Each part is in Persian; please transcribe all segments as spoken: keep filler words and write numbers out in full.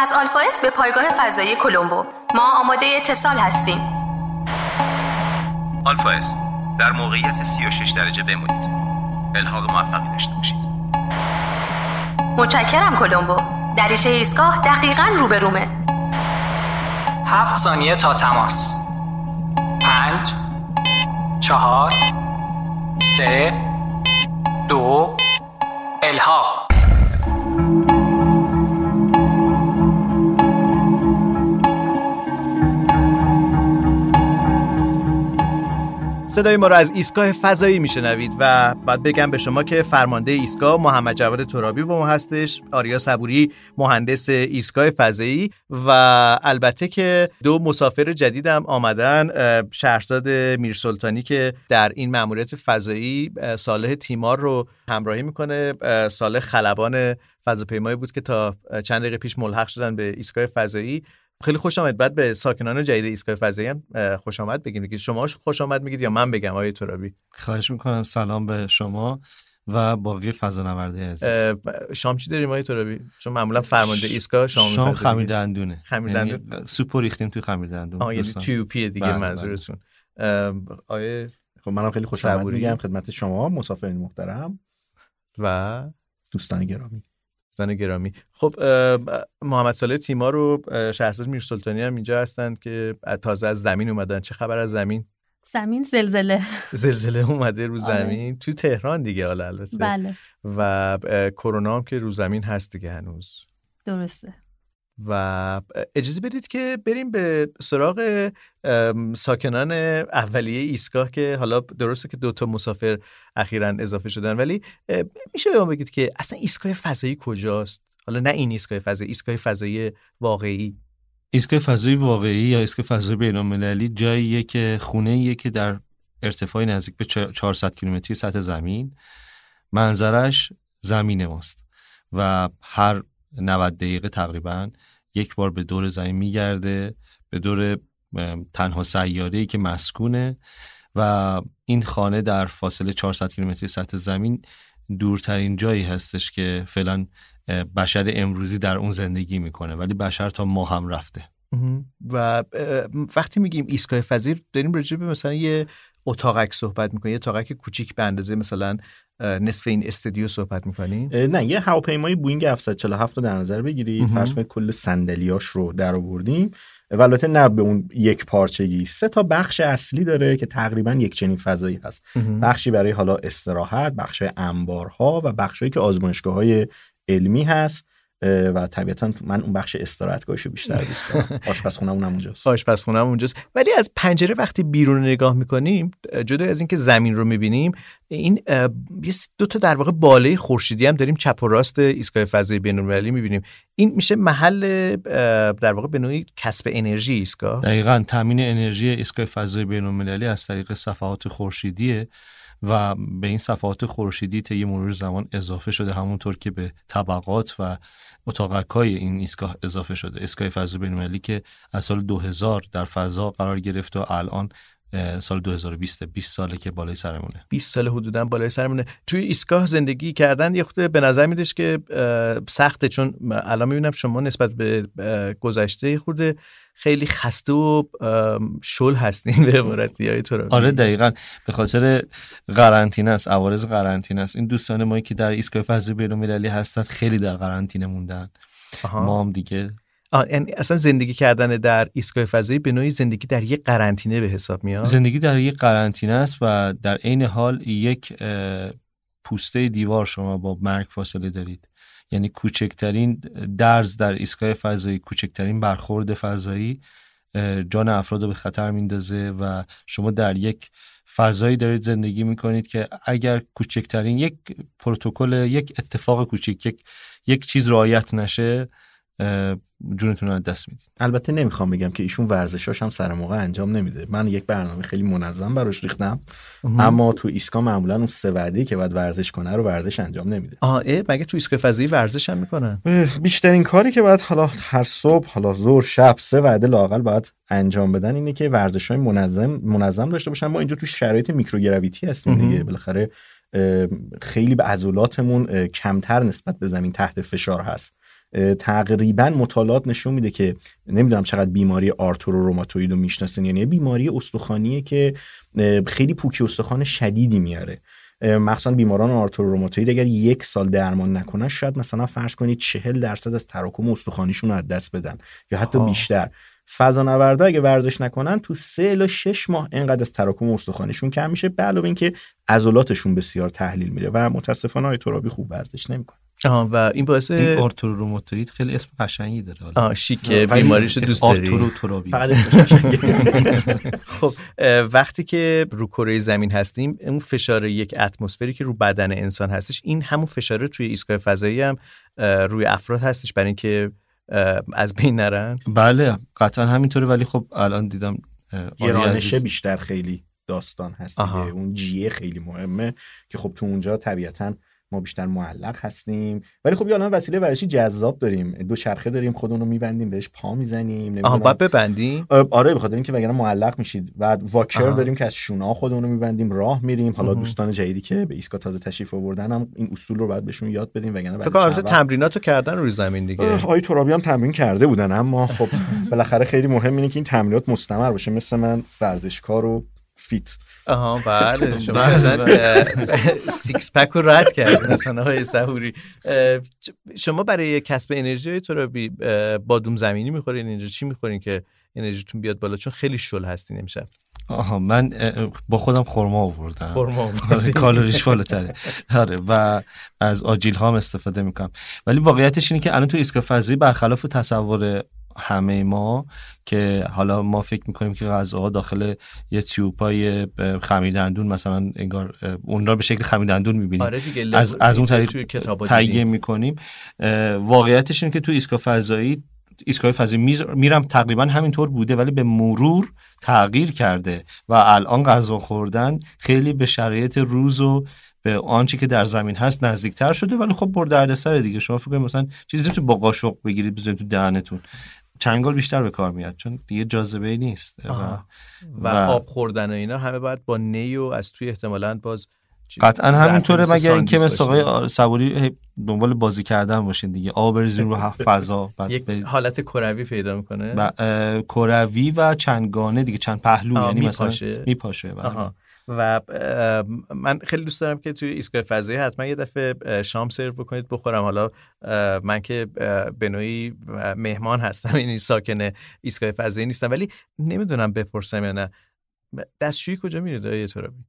از آلفا اس به پایگاه فضایی کلمبو. ما آماده اتصال هستیم. آلفا اس در موقعیت سی و شش درجه بمونید. الحاق موفقی داشته باشید. متشکرم کلمبو. دریچه ایستگاه دقیقاً روبرومه. هفت ثانیه تا تماس. پنج، چهار، سه، دو، الحاق. صدای ما رو از ایستگاه فضایی میشنوید و بعد بگم به شما که فرمانده ایستگاه محمد جواد ترابی با ما هستش، آریا صبوری مهندس ایستگاه فضایی و البته که دو مسافر جدیدم آمدن، شهرزاد میرسلطانی که در این مأموریت فضایی صالح تیمار رو همراهی میکنه. صالح خلبان فضاپیمایی بود که تا چند دقیقه پیش ملحق شدن به ایستگاه فضایی. خیلی خوش آمد. بعد به ساکنان جدید ایستگاه فضایی هم خوش آمد بگیم که شما خوش آمد میگید یا من بگم آقای ترابی؟ خواهش میکنم. سلام به شما و باقی فضانورده عزیز. شام چی داریم آقای ترابی؟ چون معمولا فرمانده ایستگاه شام شام خمیر دندونه. خمیر دندون. یعنی سوپ ریختیم توی خمیر دندون. آها یعنی تیوپی دیگه. بله منظورتون. آقای خب منم خیلی خوش آمد میگم خدمت شما مسافرین محترم و دوستان گرامی. دوستان گرامی. خب محمد صالح تیمار و شهرزاد میرسلطانی هم اینجا هستند که تازه از زمین اومدن. چه خبر از زمین؟ زمین زلزله زلزله اومده رو زمین تو تهران دیگه. حالا البته بله. و کرونا هم که رو زمین هست دیگه هنوز. درسته. و اجازه بدید که بریم به سراغ ساکنان اولیه ایستگاه که حالا درسته که دوتا مسافر اخیراً اضافه شدن، ولی میشه به ما بگید که اصلا ایستگاه فضایی کجاست؟ حالا نه این ایستگاه فضایی، ایستگاه فضایی واقعی. ایستگاه فضایی واقعی یا ایستگاه فضایی بین‌المللی جاییه که خونه‌ایه که در ارتفاع نزدیک به چهارصد کیلومتری سطح زمین، منظرش زمین ماست و هر نود دقیقه تقریبا یک بار به دور زمین میگرده، به دور تنها سیاره‌ای که مسکونه و این خانه در فاصله چهارصد کیلومتری سطح زمین دورترین جایی هستش که فعلا بشر امروزی در اون زندگی میکنه، ولی بشر تا ماه هم رفته. و وقتی میگیم ایستگاه فضایی داریم راجع به مثلا یه اتاقک صحبت میکنیم، یه اتاقک کوچیک به اندازه مثلا نصف این استودیو صحبت میکنیم؟ نه، یه هواپیمای بوینگ هفتصد و چهل و هفت رو در نظر بگیرید، فرض کنید کل صندلیاش رو در آوردیم و البته نه به اون یک پارچگی، سه تا بخش اصلی داره که تقریبا یک چنین فضایی هست. بخشی برای حالا استراحت، بخش انبارها و بخشی که آزمایشگاه‌های علمی هست و طبیعتاً من اون بخش استراحتگاهشو بیشتر دوست دارم. آشپزخونه‌مون اونجاست. آشپزخونه‌مون اونجاست. ولی از پنجره وقتی بیرون نگاه می‌کنیم، جدا از اینکه زمین رو می‌بینیم، این دو تا در واقع بالای خورشیدی هم داریم چپ و راست ایستگاه فضایی بین‌المللی می‌بینیم. این میشه محل در واقع به نوعی کسب انرژی ایستگاه. دقیقاً تامین انرژی ایستگاه فضایی بین‌المللی از طریق صفحات خورشیدیه و به این صفحات خورشیدی طی مرور زمان اضافه شده، همونطور که به طبقات و اتاقک‌های این ایستگاه اضافه شده. ایستگاه فضایی بین‌المللی که از سال دو هزار در فضا قرار گرفت و الان سال دو هزار و بیست بیست ساله که بالای سرمونه. بیست سال حدوداً بالای سرمونه. توی ایستگاه زندگی کردن یه خود به نظر میادش که سخته، چون الان میبینم شما نسبت به گذشته خورده خیلی خسته و شل هستین به عبارتی های ترابی. آره دقیقاً به خاطر قرنطینه است، عوارض قرنطینه است. این دوستان ما که در ایستگاه فضایی بین‌المللی هستن خیلی در قرنطینه موندن. ما هم دیگه آه، یعنی اصلا زندگی کردن در ایستگاه فضایی به نوعی زندگی در یک قرنطینه به حساب میاد. زندگی در یک قرنطینه است و در عین حال یک پوسته دیوار شما با مرگ فاصله دارید. یعنی کوچکترین درز در ایستگاه فضایی، کوچکترین برخورد فضایی جان افراد رو به خطر میندازه و شما در یک فضایی دارید زندگی میکنید که اگر کوچکترین یک پروتکل، یک اتفاق کوچیک، یک یک چیز رعایت نشه، جونتون رو از دست میدید. البته نمیخوام بگم که ایشون ورزشاش هم سر موقع انجام نمیده. من یک برنامه خیلی منظم براش ریختم، اما تو ایستگاه معمولا اون سه وعده‌ای که باید ورزش کنه رو ورزش انجام نمیده. آه مگه تو ایستگاه فضایی ورزش هم میکنن؟ بیشترین کاری که باید حالا هر صبح، حالا ظهر، شب سه وعده لااقل باید انجام بدن اینه که ورزش‌های منظم منظم داشته باشن. ما اینجا تو شرایط میکروگراویتی هستیم دیگه، بالاخره خیلی به عضلاتمون کمتر نسبت به زمین تحت فشار هست. تقریبا مطالعات نشون میده که نمیدونم چقدر بیماری آرتروروماتوئید رو میشناسین، یعنی بیماری استخوانیه که خیلی پوکی استخوان شدیدی میاره. مخصوصا بیماران آرتروروماتوئید اگر یک سال درمان نکنن شاید مثلا فرض کنید چهل درصد از تراکم استخوانیشون رو از دست بدن یا حتی آه. بیشتر. فضانوردا اگه ورزش نکنن تو سه الی شش ماه اینقدر از تراکم استخوانیشون کم میشه، به علاوه اینکه عضلاتشون بسیار تحلیل میره و متاسفانه آقای ترابی خوب ورزش نمیکنه. آها و این باعث این آرتروروماتوئید خیلی اسم قشنگی داره. حالا آه شیکه بیماریشو دوست داری؟ آرتروترابی. فقط اسمش قشنگه. خب وقتی که رو کره زمین هستیم، اون فشار یک اتمسفری که رو بدن انسان هستش، این همون فشار توی ایستگاه فضایی هم روی افراد هستش برای اینکه از بین نرن؟ بله قطعا همینطوره، ولی خب الان دیدم گرانشه بیشتر خیلی داستان هست دیگه. اون جیه خیلی مهمه که خب تو اونجا طبیعتاً ما بیشتر معلق هستیم، ولی خب الان وسیله ورزشی جذاب داریم، دو چرخه داریم، خودمون رو میبندیم بهش پا میزنیم. آها بعد ببندیم؟ آره بخاطر اینکه وگرنه معلق میشید. بعد واکر آها. داریم که از شونه خودمون رو میبندیم راه میریم. حالا دوستان جدیدی که به ایسکا تازه تشریف آوردن هم این اصول رو بعد بهشون یاد بدیم، وگرنه فکر کنم تمریناتو کردن روی زمین دیگه. آقای ترابی هم تمرین کرده بودن، اما خب بالاخره خیلی مهم اینه که این تمرینات مستمر باشه، مثل من ورزشکار و فیت. آها بله شما مثلا سیکس پک رو رد کردید مثلا آقای سحوری. شما برای کسب انرژی ترابی بادوم زمینی میخورین اینجا؟ چی میخورین که انرژیتون بیاد بالا؟ چون خیلی شل هستین امشب. آها من با خودم خرما آوردم. خرما کالریش بالاتره. آره و از آجیل ها هم استفاده میکنم. ولی واقعیتش اینه که الان تو ایستگاه فضایی برخلاف تصور همه ما که حالا ما فکر میکنیم که غذاها داخل یه تیوبای خمیردندون مثلا انگار اون را به شکل خمیردندون میبینیم. آره از از اون طریق تهیه میکنیم. واقعیتش اینه که تو ایستگاه فضایی ایستگاه فضایی میرم تقریبا همینطور بوده، ولی به مرور تغییر کرده و الان غذا خوردن خیلی به شرایط روز و به آنچه که در زمین هست نزدیکتر شده، ولی خب بر دردسر دیگه. شما فکر کنید مثلا چیزی تو با قاشق بگیرید بزنید تو دهنتون، چنگال بیشتر به کار میاد چون دیگه جاذبه نیست. و, و, و آب خوردن و اینا همه باید با نی و از توی احتمالاً باز قطعا همینطوره، مگر اینکه مثل آقای صبوری دنبال بازی کردن باشین دیگه، آب بریزین رو فضا، یک ب... حالت کروی پیدا میکنه. کروی و چندگانه دیگه، چند پهلو، یعنی مثلا میپاشه. و من خیلی دوست دارم که توی ایستگاه فضایی حتما یه دفعه شام سرو بکنید بخورم. حالا من که به نوعی مهمان هستم، یعنی ساکن ایستگاه فضایی نیستم، ولی نمیدونم بپرسم یا نه دستشویی کجا میره آقای ترابی؟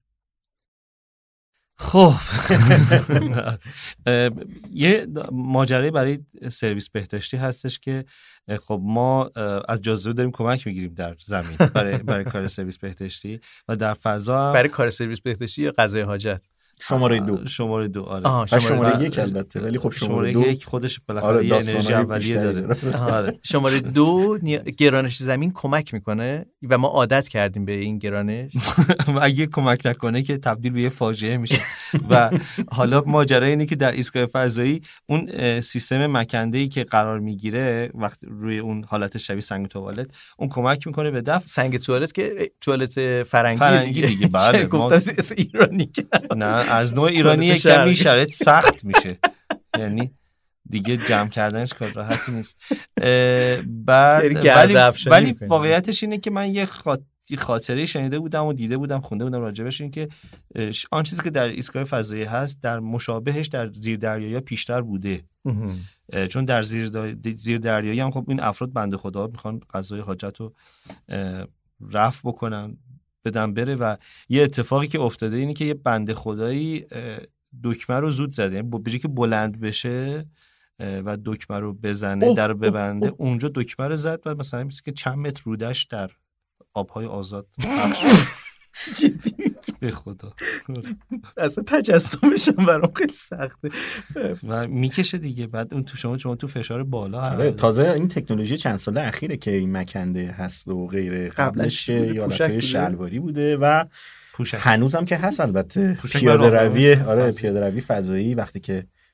خب یه ماجرای برای سرویس بهداشتی هستش که خب ما از جاذبه داریم کمک میگیریم در زمین برای برای کار سرویس بهداشتی و در فضا برای کار سرویس بهداشتی یا قضای حاجت. شماره دو شماره دو آره آها شماره, شماره یک البته، ولی خب شماره, شماره یک خودش بالاخره یه انرژی اولیه داره. آره شماره دو گرانش زمین کمک میکنه و ما عادت کردیم به این گرانش و اگه کمک نکنه که تبدیل به یه فاجعه میشه. و حالا ماجرا اینه که در ایستگاه فضایی اون سیستم مکنده‌ای که قرار میگیره وقتی روی اون حالت شبیه سنگ توالت، اون کمک میکنه به دفع سنگ توالت که توالت فرنگی, فرنگی دیگه, دیگه. بله گفتم ایرانی نه از نوع ایرانی کمی شرایط سخت میشه، یعنی دیگه جمع کردنش کار راحتی نیست. بعد ولی ولی واقعیتش اینه که من یه خاطره شنیده بودم و دیده بودم خونده بودم راجبش، این که آن چیزی که در ایستگاه فضایی هست در مشابهش در زیردریایی پیشتر بوده. چون در زیر زیردریایی هم خب این افراد بنده خدا میخوان قضای حاجت رو رفع بکنن بدن بره و یه اتفاقی که افتاده اینه که یه بنده خدایی دکمه رو زود زده، یعنی بجای که بلند بشه و دکمه رو بزنه در رو ببنده، اونجا دکمه رو زد و مثلا میشه که چند متر رودش در آبهای آزاد جدی به خدا اصلا تجسمش هم برام خیلی سخته و میکشه دیگه. بعد اون تو شما شما تو فشار بالا تازه این تکنولوژی چند ساله اخیره که این مکنده هست و غیره، قبلش یالتای شلواری بوده و پوشک. هنوزم که هست البته پیاده روی آره پیاده روی فضایی وقتی که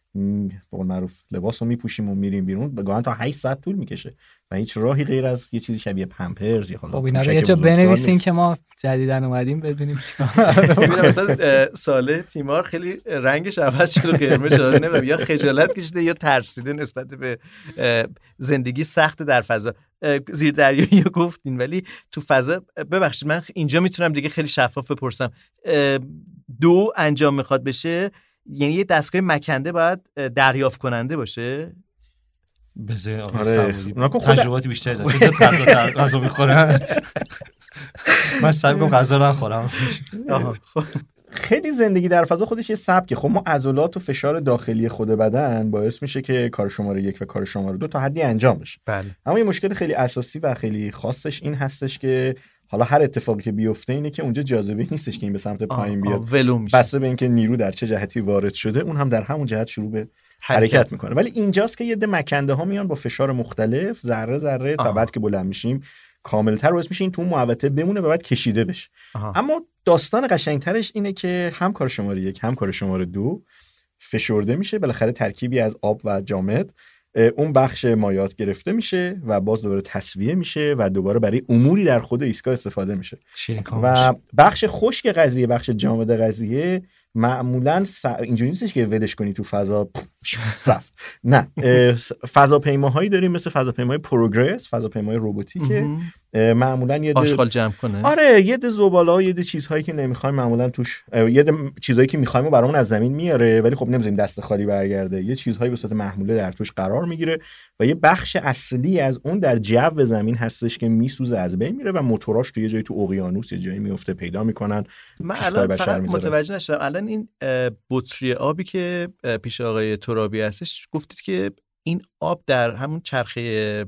به قول معروف لباسو میپوشیم و میریم بیرون، گاهن تا هشت ساعت طول میکشه و هیچ راهی غیر از یه چیزی شبیه پمپرز یا حالا خب اینا رو یه جا بنویسین که ما جدیدن اومدیم بدونیم چیکار. ببینم مثلا ساله تیمار خیلی رنگش عوض شد و قرمز شد، نمیدونم یا خجالت کشیده یا ترسیده نسبت به زندگی سخت در فضا. زیر دریایی رو گفتین ولی تو فضا، ببخشید من اینجا میتونم دیگه خیلی شفاف بپرسم، دو انجام میخواد بشه یعنی یه دستگاه مکنده باید دریافت کننده باشه؟ بذار آقا آره. صبوری خود... تجرباتی بیشتری داره. چیزا غذا غذا میخورن. من سعی می‌کنم غذا نخورم. خیلی زندگی در فضا خودش یه سبکه. خب ما عضلات و فشار داخلی خود بدن باعث میشه که کار شماره یک و کار شماره دو تا حدی انجام بشه. بله. اما یه مشکل خیلی اساسی و خیلی خاصش این هستش که حالا هر اتفاقی که بیفته اینه که اونجا جاذبه نیستش که این به سمت پایین بیاد، بسته به اینکه نیرو در چه جهتی وارد شده اون هم در همون جهت شروع به حرکت, حرکت میکنه. ولی اینجاست که یه ده مکنده ها میان با فشار مختلف ذره ذره تا بعد که بلند میشیم کاملتر باعث میشه این تو محوطه بمونه و بعد کشیده بشه. آها. اما داستان قشنگترش اینه که هم کار شماره یک هم کار شماره دو فشرده میشه، بالاخره ترکیبی از آب و جامد، اون بخش مایات گرفته میشه و باز دوباره تصفیه میشه و دوباره برای اموری در خود ایستگاه استفاده میشه. و بخش خشک قضیه، بخش جامد قضیه معمولا س... اینجوری نیستش که ولش کنی تو فضا رفت. نه، فضاپیماهایی داریم مثل فضاپیمای پروگرس، فضاپیمای رباتیکه، معمولا یه آشغال جمع کنه. آره، یه ده زباله، یه ده چیزهایی که نمیخوایم معمولا توش، یه ده چیزهایی که میخوایم و برامون از زمین میاره ولی خب نمیذاریم دست خالی برگرده، یه چیزهایی به صورت محموله در توش قرار میگیره و یه بخش اصلی از اون در جو زمین هستش که میسوزه، از بین میره و موتوراش تو یه جایی تو اقیانوس یه جایی میفته پیدا میکنن. من الان فقط متوجه نشدم، الان این بطری آبی که پیش آقای ترابی هستش گفتید که این آب در همون چرخه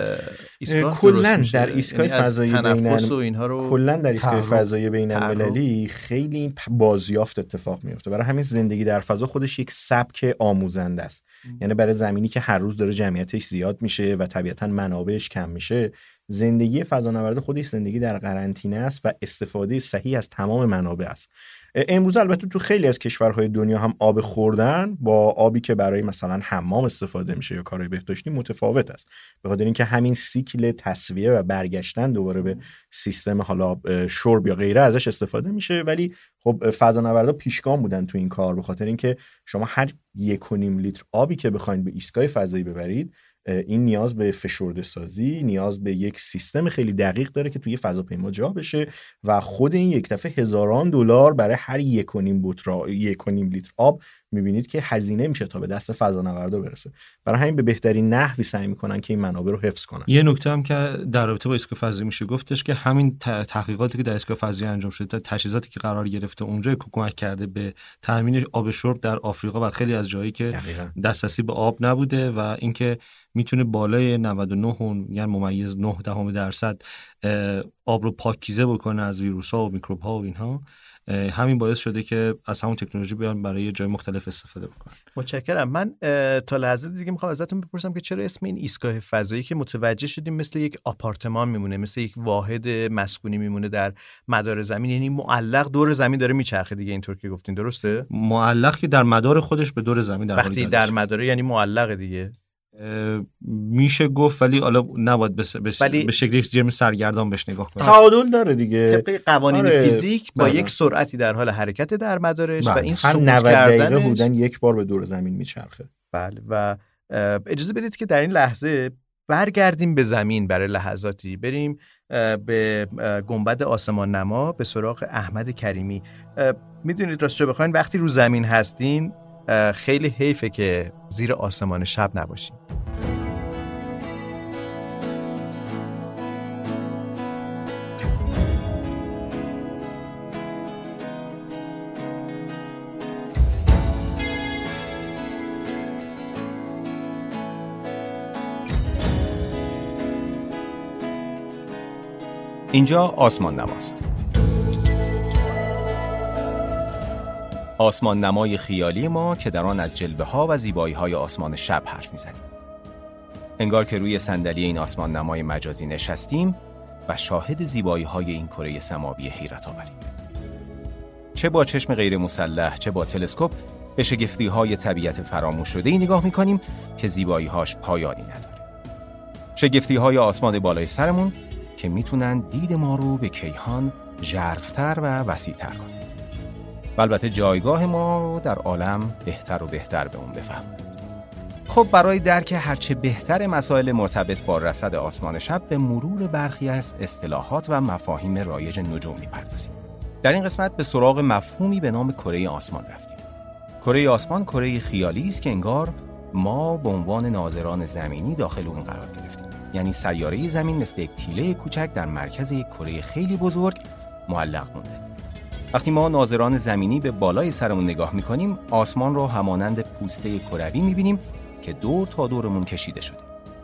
ایستگاه کلا در ایستگاه فضایی تنفس و اینها رو کلا در ایستگاه فضایی بین المللی خیلی بازیافت اتفاق میفته. برای همین زندگی در فضا خودش یک سبک آموزنده است. یعنی برای زمینی که هر روز داره جمعیتش زیاد میشه و طبیعتاً منابعش کم میشه، زندگی فضانورد خودش زندگی در قرنطینه است و استفاده صحیح از تمام منابع است. امروز البته تو خیلی از کشورهای دنیا هم آب خوردن با آبی که برای مثلا حمام استفاده میشه یا کارهای بهداشتی متفاوت است، به خاطر اینکه همین سیکل تصفیه و برگشتن دوباره به سیستم حالا شرب یا غیره ازش استفاده میشه. ولی خب فضانوردا پیشگام بودن تو این کار، به خاطر اینکه شما هر یک و نیم لیتر آبی که بخواید به ایستگاه فضایی ببرید، این نیاز به فشرده سازی، نیاز به یک سیستم خیلی دقیق داره که توی فضاپیما جا بشه و خود این یک دفعه هزاران دلار برای هر یک و نیم بطری یک و نیم لیتر آب میبینید که هزینه میشه تا به دست فضانوردا برسه. برای همین به بهترین نحوی سعی میکنن که این منابع رو حفظ کنن. یه نکته هم که در رابطه با ایستگاه فضایی میشه گفتش که همین تحقیقاتی که در ایستگاه فضایی انجام شده، تجهیزاتی که قرار گرفته اونجا کمک کرده به تامین آب شرب در آفریقا و خیلی از جایی که دسترسی به آب نبوده و اینکه میتونه بالای نود و نه یعنی ممیز نه دهم درصد آب رو پاکیزه بکنه از ویروس‌ها و میکروب‌ها و اینها. همین باعث شده که از همون تکنولوژی بیان برای جای مختلف استفاده بکنن. متشکرم. من تا لحظه دیگه میخوام ازتون بپرسم که چرا اسم این ایستگاه فضایی که متوجه شدیم مثل یک آپارتمان میمونه، مثل یک واحد مسکونی میمونه در مدار زمین، یعنی معلق دور زمین داره میچرخه دیگه، اینطور که گفتین درسته؟ معلق که در مدار خودش به دور زمین در وقتی در مدار یعنی معلق دیگه میشه گفت، ولی حالا نباید بس بس ولی... به شکلی جرم سرگردان بهش نگاه کنیم. تعادل داره دیگه، طبق قوانین آره. فیزیک با بله. یک سرعتی در حال حرکت در مدارش بله. و این سقوط کردنش بودن یک بار به دور زمین میچرخه. بله. و اجازه بدید که در این لحظه برگردیم به زمین برای لحظاتی، بریم به گنبد آسمان نما به سراغ احمد کریمی. میدونید راستش رو بخواین وقتی رو زمین هستین خیلی حیفه که زیر آسمان شب نباشیم. اینجا آسمان نماست. آسمان نمای خیالی ما که در آن از جلوه ها و زیبایی های آسمان شب حرف میزنیم. انگار که روی صندلی این آسمان نمای مجازی نشستیم و شاهد زیبایی های این کره سماوی حیرت آوریم. چه با چشم غیر مسلح چه با تلسکوپ به شگفتی‌های طبیعت فراموش شده‌ای نگاه می‌کنیم که زیبایی‌هاش پایانی نداره. شگفتی‌های آسمان بالای سرمون که میتونن دید ما رو به کیهان ژرف‌تر و وسیع‌تر کنند. و البته جایگاه ما رو در عالم بهتر و بهتر به اون بفهمونند. خب برای درک هرچه بهتر مسائل مرتبط با رصد آسمان شب به مرور برخی از اصطلاحات و مفاهیم رایج نجوم می‌پردازیم. در این قسمت به سراغ مفهومی به نام کره آسمان رفتیم. کره آسمان کره خیالی است که انگار ما به عنوان ناظران زمینی داخل اون قرار گرفتیم. یعنی سیاره زمین مثل یک تیله کوچک در مرکز یک کره خیلی بزرگ معلق مونده. وقتی ما ناظران زمینی به بالای سرمون نگاه می‌کنیم، آسمان رو همانند پوسته کروی می‌بینیم که دور تا دورمون کشیده شده.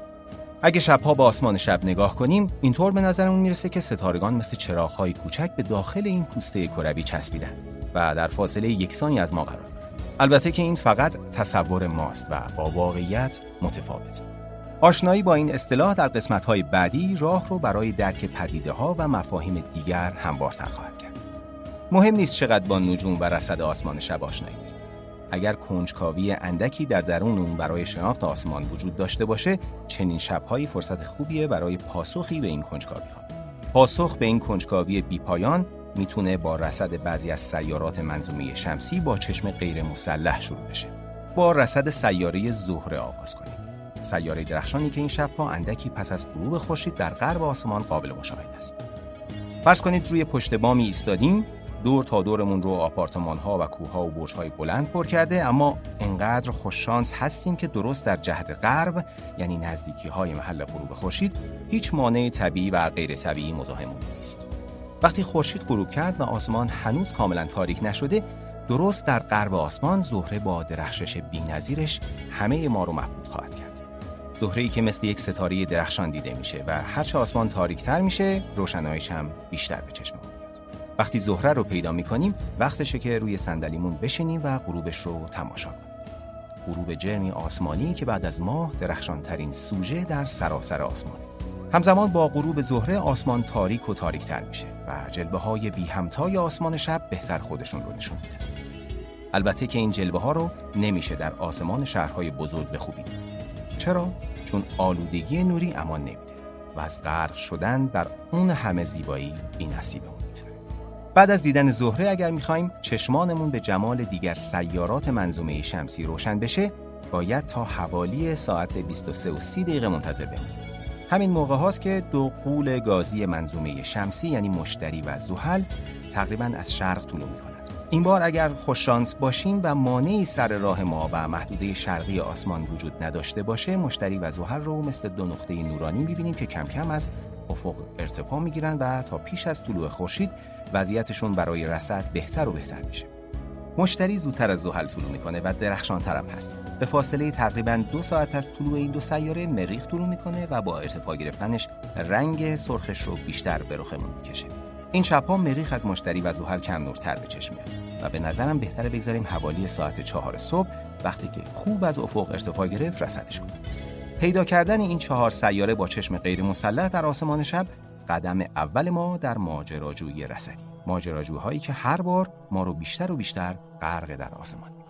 اگه شب‌ها به آسمان شب نگاه کنیم، اینطور به نظرمون میرسه که ستارگان مثل چراغ‌های کوچک به داخل این پوسته کروی چسبیدند و در فاصله یکسانی از ما قرار دارند. البته که این فقط تصور ماست و با واقعیت متفاوته. آشنایی با این اصطلاح در قسمت‌های بعدی راه رو برای درک پدیده‌ها و مفاهیم دیگر هموارتر خواهد کرد. مهم نیست چقدر با نجوم و رصد آسمان شب آشنایی دارید. اگر کنجکاوی اندکی در درون اون برای شناخت آسمان وجود داشته باشه، چنین شب‌هایی فرصت خوبیه برای پاسخی به این کنجکاوی‌ها. پاسخ به این کنجکاوی بی‌پایان میتونه با رصد بعضی از سیارات منظومه شمسی با چشم غیر مسلح شروع بشه. با رصد سیاره زهره آغاز کنیم. سیاره درخشانی که این شب‌ها اندکی پس از غروب خورشید در غرب آسمان قابل مشاهده است. فرض کنید روی پشت بامی ایستادیم، دور تا دورمون رو آپارتمان‌ها و کوه‌ها و برج‌های بلند پر کرده، اما انقدر خوششانس هستیم که درست در جهت غرب، یعنی نزدیکی‌های محل غروب خورشید، هیچ مانع طبیعی و غیر طبیعی مزاحممون نیست. وقتی خورشید غروب کرد و آسمان هنوز کاملا تاریک نشده، درست در غرب آسمان زهره با درخشش بی‌نظیرش همه ما رو مبهوت خواهد کرد. زهره‌ای که مثل یک ستاره درخشان دیده میشه و هرچه آسمان تاریک‌تر میشه، روشناییش هم بیشتر به چشم میاد. وقتی زهره رو پیدا می‌کنیم، وقتشه که روی صندلیمون بشینیم و غروبش رو تماشا کنیم. غروب جرمی آسمانی که بعد از ماه درخشان‌ترین سوژه در سراسر آسمانه. همزمان با غروب زهره آسمان تاریک و تاریک‌تر میشه و جلوه‌های بی همتای آسمان شب بهتر خودشون رو نشون میدن. البته که این جلوه‌ها رو نمیشه در آسمان شهرهای بزرگ به خوبی دید. چرا؟ چون آلودگی نوری امان نمیده و از غرق شدن در اون همه زیبایی بی‌نصیبمون می‌ذاره. بعد از دیدن زهره اگر می‌خوایم چشمانمون به جمال دیگر سیارات منظومه شمسی روشن بشه، باید تا حوالی ساعت بیست و سه و سی دقیقه منتظر بمونیم. همین موقع هاست که دو غول گازی منظومه شمسی یعنی مشتری و زحل تقریباً از شرق طلوع می‌کنند. این بار اگر خوششانس باشیم و مانعی سر راه ما و محدوده شرقی آسمان وجود نداشته باشه، مشتری و زحل رو مثل دو نقطه نورانی می‌بینیم که کم کم از افق ارتفاع می‌گیرن و تا پیش از طلوع خورشید وضعیتشون برای رصد بهتر و بهتر میشه. مشتری زودتر از زحل طلوع میکنه و درخشان‌تر هم هست. به فاصله تقریباً دو ساعت از طلوع این دو سیاره مریخ طلوع میکنه و با ارتفاع گرفتنش رنگ سرخش رو بیشتر به رخمون میکشه. این شب‌ها مریخ از مشتری و زحل کم نورتر به چشم میاد و به نظرم بهتره بگذاریم حوالی ساعت چهار صبح وقتی که خوب از افق ارتفاع گرفت رصدش کنیم. پیدا کردن این چهار سیاره با چشم غیر مسلح در آسمان شب قدم اول ما در ماجراجویی رصدی. ماجراجوهایی که هر بار ما رو بیشتر و بیشتر غرق در آسمان می‌کنه.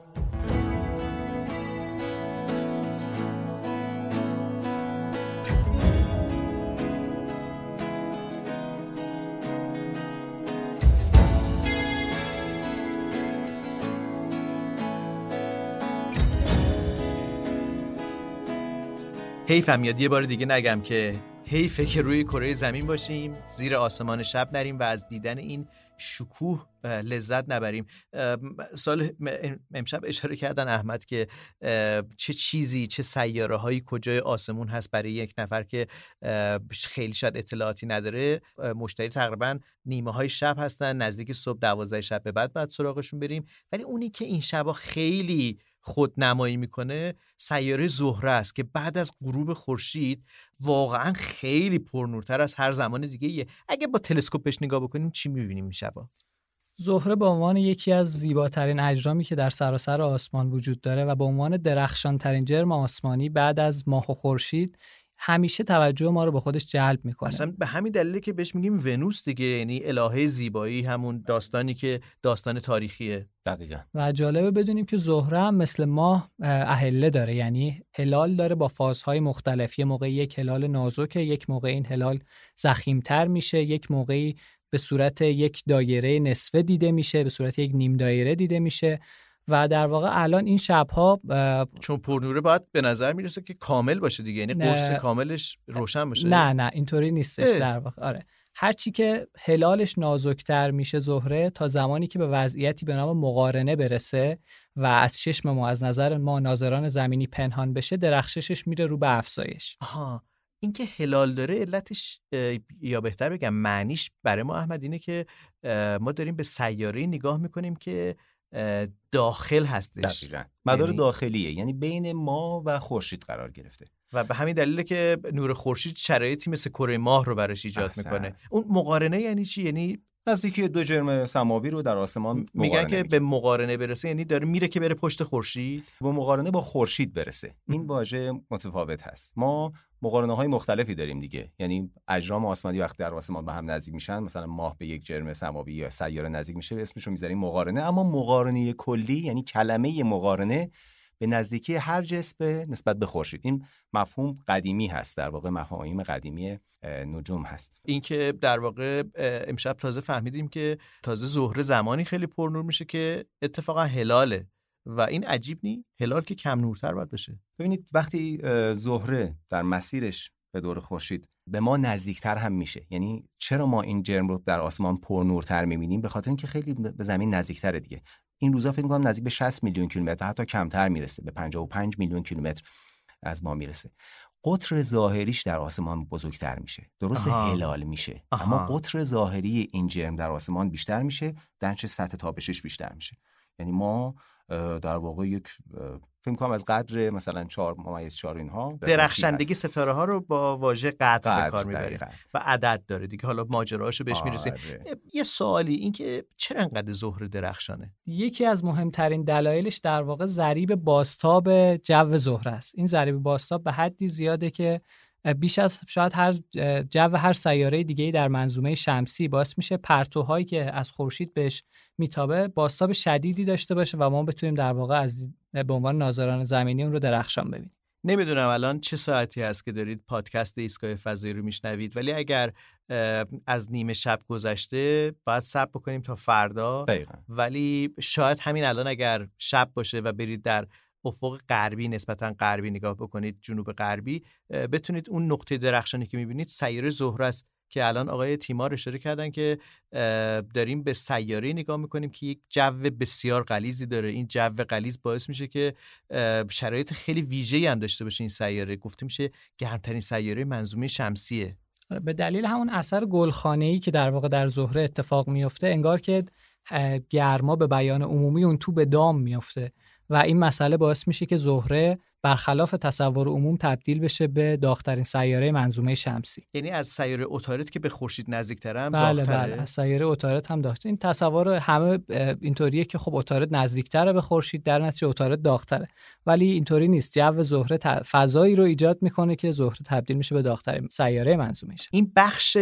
حیفم میاد یه بار دیگه نگم که حیفه که روی کره زمین باشیم، زیر آسمان شب نریم و از دیدن این شکوه لذت نبریم. سال امشب اشاره کردن احمد که چه چیزی، چه سیاره هایی کجای آسمون هست برای یک نفر که خیلی شاید اطلاعاتی نداره. مشتری تقریبا نیمه های شب هستن، نزدیک صبح دوازده شب به بعد بعد سراغشون بریم. ولی اونی که این شبا خیلی خود نمایی میکنه سیاره زهره است که بعد از غروب خورشید واقعا خیلی پرنورتر از هر زمان دیگه ایه. اگه با تلسکوپش نگاه بکنیم چی میبینیم این شبا؟ زهره به عنوان یکی از زیباترین اجرامی که در سراسر آسمان وجود داره و به عنوان درخشان ترین جرم آسمانی بعد از ماه و خورشید همیشه توجه ما رو به خودش جلب میکنه. اصلا به همین دلیله که بهش میگیم ونوس دیگه، یعنی الهه زیبایی، همون داستانی که داستان تاریخیه. دقیقاً. و جالبه بدونیم که زهره هم مثل ماه اهله داره، یعنی هلال داره با فازهای مختلف. یه موقع یک هلال نازکه، یک موقع این هلال ضخیم‌تر میشه، یک موقعی به صورت یک دایره نصفه دیده میشه، به صورت یک نیم دایره دیده میشه. و در واقع الان این شب‌ها چون پرنوره باید به نظر میرسه که کامل باشه دیگه، یعنی قرص کاملش روشن باشه. نه نه اینطوری نیستش در واقع. آره، هرچی که هلالش نازکتر میشه زهره، تا زمانی که به وضعیتی به نام مقارنه برسه و از چشم ما، از نظر ما ناظران زمینی پنهان بشه، درخششش میره رو به افزایش. آها، این که هلال داره علتش، یا بهتر بگم معنیش برای ما احمد اینه که ما داریم به سیاره نگاه میکنیم که داخل هستش. دقیقاً. مدار یعنی... داخلیه، یعنی بین ما و خورشید قرار گرفته و به همین دلیله که نور خورشید شرایطی مثل کره ماه رو براش ایجاد احسن. میکنه. اون مقارنه یعنی چی؟ یعنی نزدیکی دو جرم سماوی رو در آسمان میگن که به مقارنه برسه، یعنی داره میره که بره پشت خورشید، به مقارنه با خورشید برسه. این واژه متفاوت هست. ما مقارنه های مختلفی داریم دیگه، یعنی اجرام آسمانی وقتی در آسمان به هم نزدیک میشن، مثلا ماه به یک جرم سماوی یا سیاره نزدیک میشه، اسمش رو میذاریم مقارنه. اما مقارنه کلی، یعنی کلمه مقارنه، به نزدیکی هر جسم نسبت به خورشید. این مفهوم قدیمی هست، در واقع مفاهیم قدیمی نجوم هست. این که در واقع امشب تازه فهمیدیم که تازه زهره زمانی خیلی پرنور میشه که اتفاقا هلاله و این عجیب نی؟ هلال که کم نورتر باید بشه. ببینید وقتی زهره در مسیرش به دور خورشید به ما نزدیکتر هم میشه، یعنی چرا ما این جرم رو در آسمان پرنورتر میبینیم؟ به خاطر اینکه خیلی به زمین نزدیکتره دیگه. این روزا فکر می‌کنم نزدیک به شصت میلیون کیلومتر، حتی کمتر میرسه، به پنجاه و پنج میلیون کیلومتر از ما میرسه. قطر ظاهریش در آسمان بزرگتر میشه، درست هلال میشه. آها. اما قطر ظاهری این جرم در آسمان بیشتر میشه، در چه سطح تابشش بیشتر میشه. یعنی ما در واقع یک فکر کنم از قدر مثلا چهار ممیز چهار اینها درخشندگی ستاره ها رو با واژه قدر به کار میبریم و عدد داره دیگه. حالا ماجراهاشو بهش میرسیم. یه سوالی، این که چرا انقدر زهره درخشانه؟ یکی از مهمترین دلایلش در واقع ضریب بازتاب جو زهره است. این ضریب بازتاب به حدی زیاده که بیش از شاید هر جو هر سیاره دیگه‌ای در منظومه شمسی باعث میشه پرتوهایی که از خورشید بهش میتابه بازتاب شدیدی داشته باشه و ما بتونیم در واقع از به عنوان ناظران زمینی اون رو درخشان ببینیم. نمیدونم الان چه ساعتی هست که دارید پادکست ایستگاه فضایی رو میشنوید، ولی اگر از نیمه شب گذشته باید صبر بکنیم تا فردا. دقیقاً. ولی شاید همین الان اگر شب باشه و برید در افق غربی، نسبتاً غربی نگاه بکنید، جنوب غربی، بتونید اون نقطه درخشانی که میبینید سیاره زهره است که الان آقای تیمار اشاره کردن که داریم به سیاره نگاه میکنیم که یک جو بسیار غلیظی داره. این جو غلیظ باعث میشه که شرایط خیلی ویژه‌ای هم داشته باشه. این سیاره گفته میشه گرمترین سیاره منظومه شمسیه. به دلیل همون اثر گلخانه‌ای که در واقع در زهره اتفاق میفته، انگار که گرما به بیان عمومی اون تو به دام میفته و این مسئله باعث میشه که زهره برخلاف تصور عموم تبدیل بشه به داغ‌ترین سیاره منظومه شمسی. یعنی از سیاره عطارد که به خورشید نزدیک‌تره هم بله داغ‌تره. بله از سیاره عطارد هم داغ‌تره. این تصور همه اینطوریه که خب عطارد نزدیک‌تره به خورشید، در نتیجه عطارد داغ‌تره، ولی اینطوری نیست. جو زهره فضایی رو ایجاد میکنه که زهره تبدیل میشه به داغ‌ترین سیاره منظومه شمسی. این بخش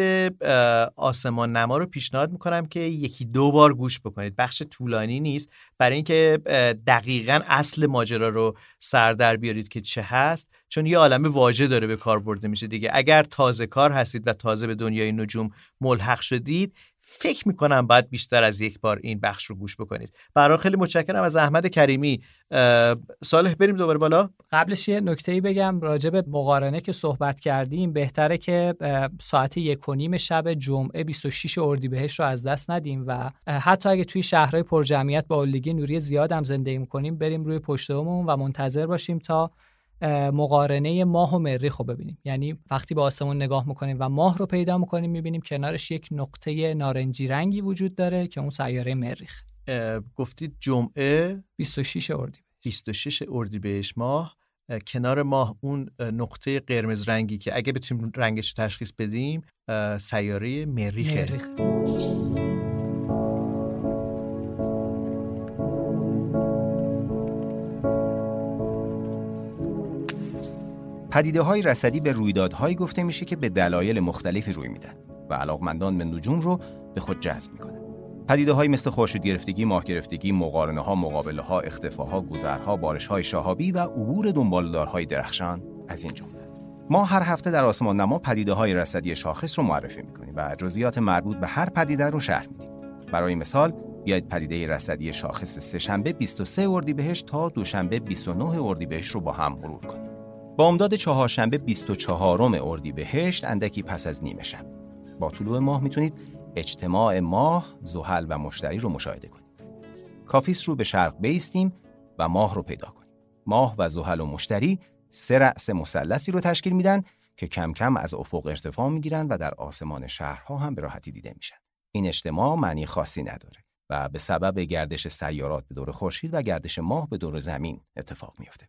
آسمان نما رو پیشنهاد میکنم که یکی دو بار گوش بکنید. بخش طولانی نیست، برای اینکه دقیقاً اصل ماجرا رو سر در بیارید که چه هست، چون یه عالمه واژه داره به کار برده میشه دیگه. اگر تازه کار هستید و تازه به دنیای نجوم ملحق شدید، فکر میکنم باید بیشتر از یک بار این بخش رو گوش بکنید. برای خیلی متشکرم از احمد کریمی. صالح بریم دوباره بالا. قبلش یه نکته‌ای بگم راجع به مقارنه که صحبت کردیم. بهتره که ساعت یک و نیم شب جمعه بیست و شش اردیبهشت رو از دست ندیم و حتی اگه توی شهرهای پرجمعیت با آلودگی نوری زیاد هم زندگی می‌کنیم، بریم روی پشت بوممون و منتظر باشیم تا مقارنه ماه و مریخ رو ببینیم. یعنی وقتی به آسمون نگاه میکنیم و ماه رو پیدا میکنیم، میبینیم کنارش یک نقطه نارنجی رنگی وجود داره که اون سیاره مریخ. گفتید جمعه بیست و شش اردیبهشت بیست و شش اردیبهشت ماه، کنار ماه اون نقطه قرمز رنگی که اگه بتونیم رنگش رو تشخیص بدیم سیاره مریخه. مریخ. پدیده‌های رصدی به رویدادهایی گفته میشه که به دلایل مختلفی روی میدن و علاقمندان به نجوم رو به خود جذب میکنن. پدیده‌هایی مثل خورشید گرفتگی، ماه گرفتگی، مقارنه‌ها، مقابله‌ها، اختفاها، گذرها، بارش‌های شهابی و عبور دنبالدارهای درخشان از این جمله. ما هر هفته در آسمان نما پدیده‌های رصدی شاخص رو معرفی می‌کنیم و جزئیات مربوط به هر پدیده رو شرح میدیم. برای مثال، بیایید پدیده رصدی شاخص سه‌شنبه بیست و سه اردیبهشت تا دوشنبه بیست و نه اردیبهشت رو با هم مرور کنیم. با امداد چهارشنبه بیست و چهارم اردیبهشت اندکی پس از نیمه شب، با طلوع ماه میتونید اجتماع ماه، زحل و مشتری رو مشاهده کنید. کافیست رو به شرق بیستیم و ماه رو پیدا کنیم. ماه و زحل و مشتری سه رأس مثلثی رو تشکیل میدن که کم کم از افق ارتفاع میگیرن و در آسمان شهرها هم به راحتی دیده میشن. این اجتماع معنی خاصی نداره و به سبب گردش سیارات به دور خورشید و گردش ماه به دور زمین اتفاق میفته.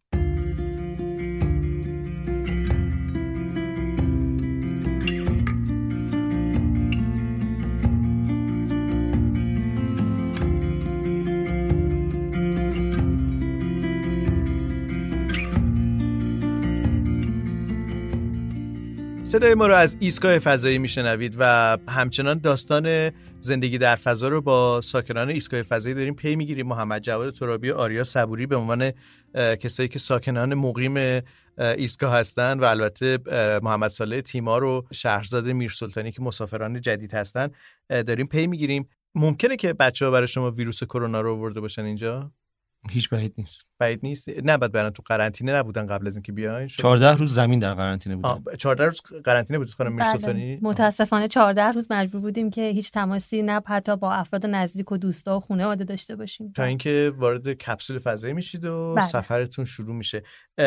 صدای ما رو از ایستگاه فضایی میشنوید و همچنان داستان زندگی در فضا رو با ساکنان ایستگاه فضایی داریم پی میگیریم. محمد جواد ترابی و آریا صبوری به عنوان کسایی که ساکنان مقیم ایستگاه هستن و البته محمد صالح تیمار و شهرزاد میرسلطانی که مسافران جدید هستن داریم پی میگیریم. ممکنه که بچه‌ها برای شما ویروس کرونا رو آورده باشن اینجا؟ هیچ بعید نیست. بعید نیست. نه بعد برن تو قرنطینه نبودن قبل از اینکه بیاین؟ چهارده روز زمین در قرنطینه بودن. چهارده روز قرنطینه بودید خانم میرسلطانی؟ متاسفانه چهارده روز مجبور بودیم که هیچ تماسی نه حتی با افراد نزدیک و دوستا و خانواده داشته باشیم تا اینکه وارد کپسول فضایی میشید و بله. سفرتون شروع میشه.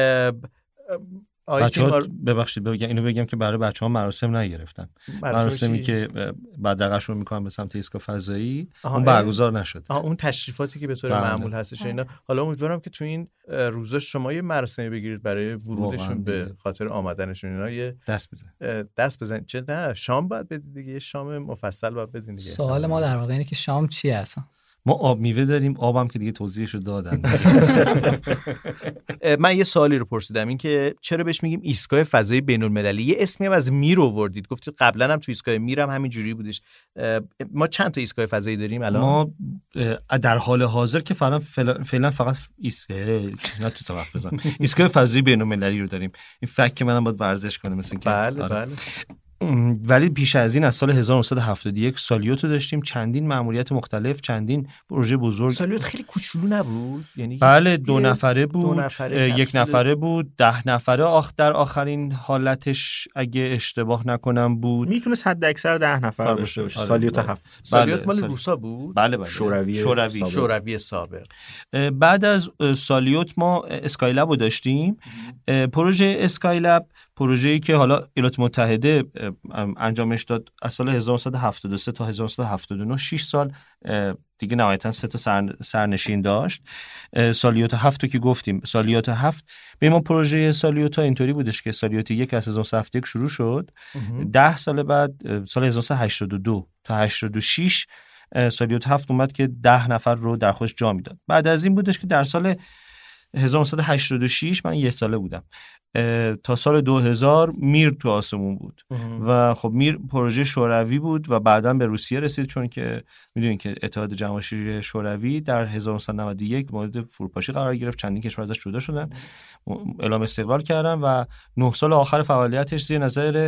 بچه‌ها ببخشید بگم اینو بگم که برای بچه‌ها مراسم نگرفتن. مراسمی که بدرقه‌شون میکنن به سمت ایستگاه فضایی اون برگزار نشد. آها اون تشریفاتی که به طور معمول هستش اینا. حالا امیدوارم که تو این روزا شما یه مراسمی بگیرید برای ورودشون به خاطر آمدنشون اینا یه دست بزن. دست بزن. چه نه شام باید بدید دیگه، شام مفصل باید بدین دیگه. سوال ما در واقع اینه که شام چیه اصلا؟ ما آب میوه داریم، آبم که دیگه توضیحشو دادن. من یه سوالی رو پرسیدم، این که چرا بهش میگیم ایستگاه فضایی بین‌المللی؟ یه اسمی هم از میر آوردید، گفتید قبلا هم تو ایستگاه میرم همین جوری بودش. ما چند تا ایستگاه فضایی داریم الان؟ ما در حال حاضر که فعلا فعلا فقط ایستگاه نه تو سمت بزن ایستگاه فضایی بین‌المللی رو داریم. این فکت که منم باید ورزش کنم مثلا که بله آره. بله ولی پیش از این از سال هزار و نهصد و هفتاد و یک سالیوت رو داشتیم، چندین مأموریت مختلف، چندین پروژه بزرگ. سالیوت خیلی کوچولو نبود؟ یعنی بله دو نفره بود، دو نفره یک نفره بود، ده نفره آخ در آخرین حالتش اگه اشتباه نکنم بود. میتونست حد اکثر ده نفر باشه. آره. سالیوت بله. هفت. سالیوت بله. مال روسا بود؟ بله بله. شوروی شوروی سابق. شوروی سابق. بعد از سالیوت ما اسکایلب رو داشتیم. پروژه اسکایلب پروژه‌ای که حالا ایالات متحده انجامش داد از سال هزار و نهصد و هفتاد و سه تا هزار و نهصد و هفتاد و نه، شش سال دیگه نهایتاً سه تا سر، سرنشین داشت. سالیوت هفت رو که گفتیم، سالیوت هفت به ما پروژه سالیوت ها اینطوری بودش که سالیوت یک از هزار و نهصد و هفتاد و یک شروع شد، ده سال بعد سال هزار و نهصد و هشتاد و دو تا هشتاد و شش سالیوت هفت اومد که ده نفر رو در خودش جا میداد. بعد از این بودش که در سال هزار و نهصد و هشتاد و شش من یک ساله بودم تا سال دو هزار میر تو آسمون بود و خب میر پروژه شوروی بود و بعداً به روسیه رسید، چون که میدونین که اتحاد جماهیر شوروی در هزار و نهصد و نود و یک مورد فروپاشی قرار گرفت، چندین کشور ازش جدا شدن، اعلام استقلال کردن و نه سال آخر فعالیتش زیر نظر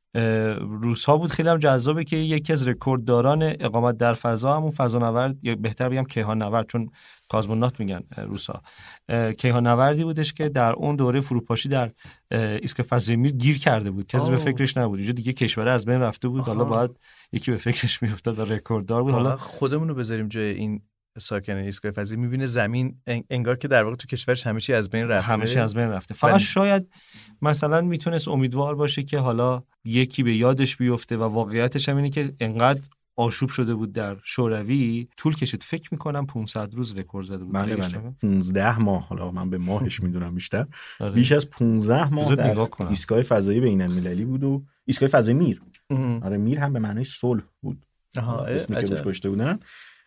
روس ها بود. خیلی هم جذابه که یکی از رکوردداران اقامت در فضا همون فضانورد، یا بهتر بگم کیهان نورد، چون کازمونات میگن روس ها، کیهان نوردی بودش که در اون دوره فروپاشی در ایستگاه فضایی میر گیر کرده بود، کسی به فکرش نبود. اینجا دیگه کشور از بین رفته بود. آه. حالا باید یکی به فکرش میافتاد و رکورددار بود. حالا خودمون رو بذاریم جای این ساکن ایستگاه فضایی، میبینه زمین انگار که در واقع تو کشورش همه چی از بین رفته، همه چی از بین رفته. فقط شاید مثلا میتونست امیدوار باشه که حالا یکی به یادش بیفته و واقعیتش هم اینه که انقدر آشوب شده بود در شوروی، طول کشید. فکر میکنم پانصد روز رکورد زده بود. بله بله. پانزده ماه، حالا من به ماهش میدونم بیشتر. بیش از پانزده ماه در ایستگاه فضایی بین‌المللی بود و ایستگاه فضایی میر. آره میر هم به معنای صلح بود. آها، اسمی که روش گذاشته بودن.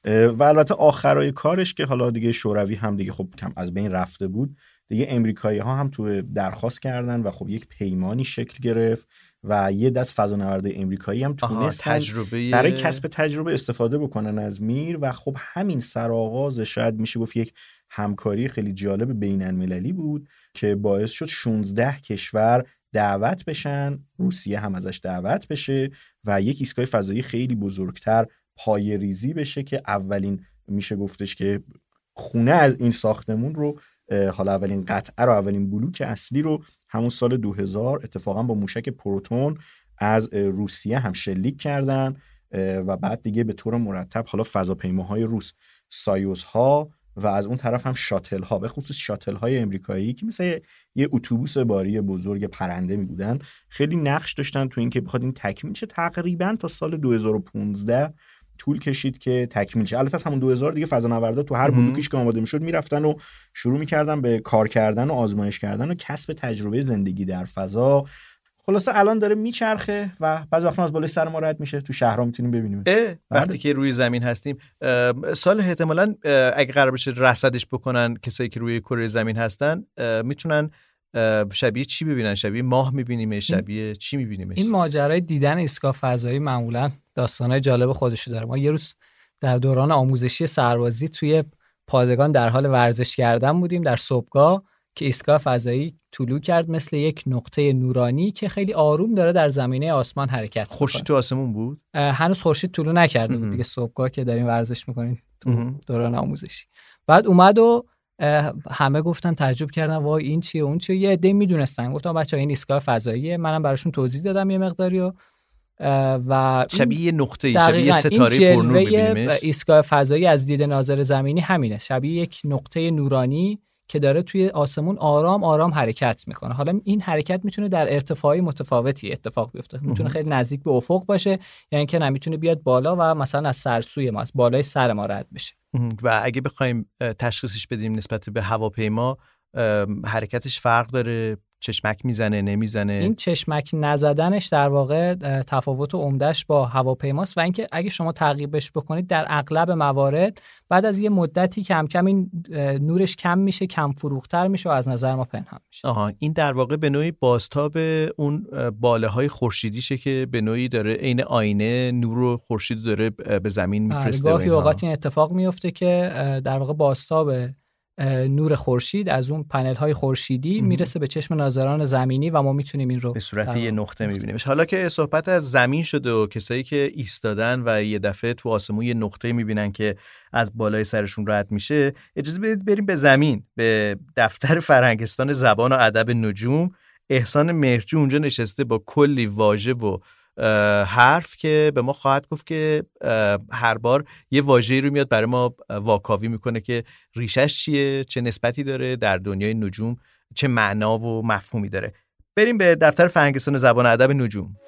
و البته آخرای کارش که حالا دیگه شوروی هم دیگه خب کم از بین رفته بود دیگه، امریکایی ها هم تو درخواست کردن و خب یک پیمانی شکل گرفت و یه دست فضانورد امریکایی هم تونستن تجربه برای کسب تجربه استفاده بکنن از میر و خب همین سرآغاز شاید میشه گفت یک همکاری خیلی جالب بین المللی بود که باعث شد شانزده کشور دعوت بشن، روسیه هم ازش دعوت بشه و یک ایستگاه فضایی خیلی بزرگتر پایه ریزی بشه که اولین میشه گفتش که خونه از این ساختمون رو، حالا اولین قطعه رو، اولین بلوک اصلی رو همون سال دو هزار اتفاقا با موشک پروتون از روسیه هم شلیک کردن و بعد دیگه به طور مرتب حالا فضاپیماهای روس سایوز ها و از اون طرف هم شاتل ها، به خصوص شاتل های امریکایی که مثل یه اتوبوس باری بزرگ پرنده می بودن، خیلی نقش داشتن تو این که بخواد این تکمیل شه. تقریبا تا سال دو هزار و پانزده طول کشید که تکمیل شه. البته از همون دو هزار دیگه فضانوردا تو هر بلوکش که آماده میشد میرفتن و شروع میکردن به کار کردن و آزمایش کردن و کسب تجربه زندگی در فضا. خلاصه الان داره میچرخه و بعضی وقتا از بالای سر ما رد میشه، تو شهرها میتونیم ببینیم. وقتی که روی زمین هستیم سال احتمالاً اگه قرار بشه رصدش بکنن کسایی که روی کره زمین هستن میتونن شبیه چی ببینن؟ شبیه ماه میبینیم؟ شبیه چی میبینیم؟ این ماجرای دیدن ایستگاه فضایی معمولاً داستانای جالب خودشو داره. ما یه روز در دوران آموزشی سربازی توی پادگان در حال ورزش کردن بودیم در صبحگاه که ایستگاه فضایی طلوع کرد مثل یک نقطه نورانی که خیلی آروم داره در زمینه آسمان حرکت می‌کنه. خورشید تو آسمون بود؟ هنوز خورشید طلوع نکرده بود دیگه، صبحگاه که داریم ورزش می‌کنیم تو دوران آموزشی. بعد اومد و همه گفتن، تعجب کردن وای این چیه اون چیه. یه عده میدونستن، گفتم بچه‌ها این ایستگاه فضاییه. منم براشون توضیح دادم یه مقداری و و شبیه نقطه شبیه ستاره پرنور ببینیمش. ایستگاه فضایی از دید ناظر زمینی همینه، شبیه یک نقطه نورانی که داره توی آسمون آرام آرام حرکت میکنه. حالا این حرکت میتونه در ارتفاعی متفاوتی اتفاق بیفته، میتونه خیلی نزدیک به افق باشه یا یعنی اینکه نمیتونه بیاد بالا و مثلا از سرسوی ما، از بالای سر ما رد بشه. و اگه بخوایم تشخیصش بدیم نسبت به هواپیما، حرکتش فرق داره؟ چشمک میزنه نمیزنه؟ این چشمک نزدنش در واقع تفاوت عمده‌اش با هواپیماست و اینکه اگه شما تعقیبش بکنید در اغلب موارد بعد از یه مدتی کم کم این نورش کم میشه، کم فروختر میشه و از نظر ما پنهان میشه. آها، این در واقع به نوعی بازتاب اون باله‌های خورشیدیشه که به نوعی داره عین آینه نور و خورشید داره به زمین میفرسته. گاهی اوقات این اتفاق میفته که در واقع بازتاب نور خورشید از اون پنل های خورشیدی میرسه به چشم ناظران زمینی و ما میتونیم این رو به صورت یه نقطه میبینیمش. حالا که صحبت از زمین شده و کسایی که ایستادن و یه دفعه تو آسمون یه نقطه میبینن که از بالای سرشون رد میشه، اجازه بدید بریم به زمین، به دفتر فرهنگستان زبان و ادب نجوم. احسان مهرجو اونجا نشسته با کلی واژه و حرف که به ما خواهد گفت که هر بار یه واژه‌ای رو میاد برای ما واکاوی میکنه که ریشش چیه، چه نسبتی داره در دنیای نجوم، چه معنا و مفهومی داره. بریم به دفتر فرهنگستان زبان ادب نجوم.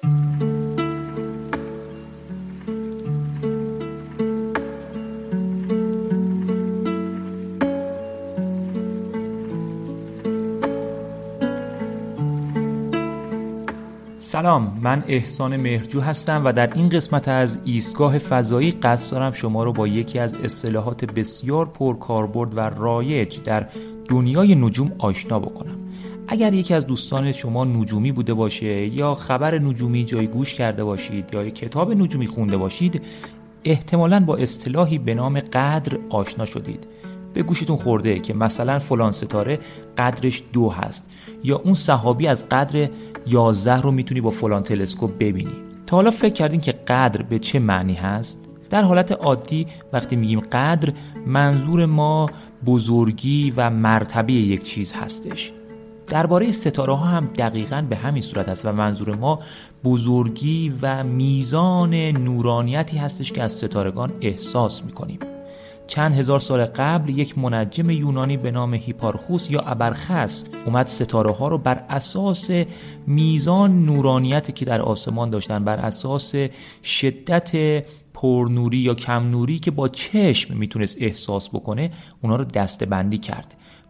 سلام، من احسان مهرجو هستم و در این قسمت از ایستگاه فضایی قصد دارم شما رو با یکی از اصطلاحات بسیار پرکاربرد و رایج در دنیای نجوم آشنا بکنم. اگر یکی از دوستان شما نجومی بوده باشه یا خبر نجومی جای گوش کرده باشید یا یک کتاب نجومی خونده باشید، احتمالاً با اصطلاحی به نام قدر آشنا شدید. به گوشتون خورده که مثلا فلان ستاره قدرش دو هست یا اون سحابی از قدر یازده رو میتونی با فلان تلسکوپ ببینی. تا حالا فکر کردین که قدر به چه معنی هست؟ در حالت عادی وقتی میگیم قدر، منظور ما بزرگی و مرتبه یک چیز هستش. درباره ستاره ها هم دقیقاً به همین صورت است و منظور ما بزرگی و میزان نورانیتی هستش که از ستارگان احساس میکنیم. چند هزار سال قبل یک منجم یونانی به نام هیپارخوس یا ابرخس اومد ستاره ها رو بر اساس میزان نورانیتی که در آسمان داشتن، بر اساس شدت پرنوری یا کم نوری که با چشم میتونست احساس بکنه، اونا رو دسته بندی کرد.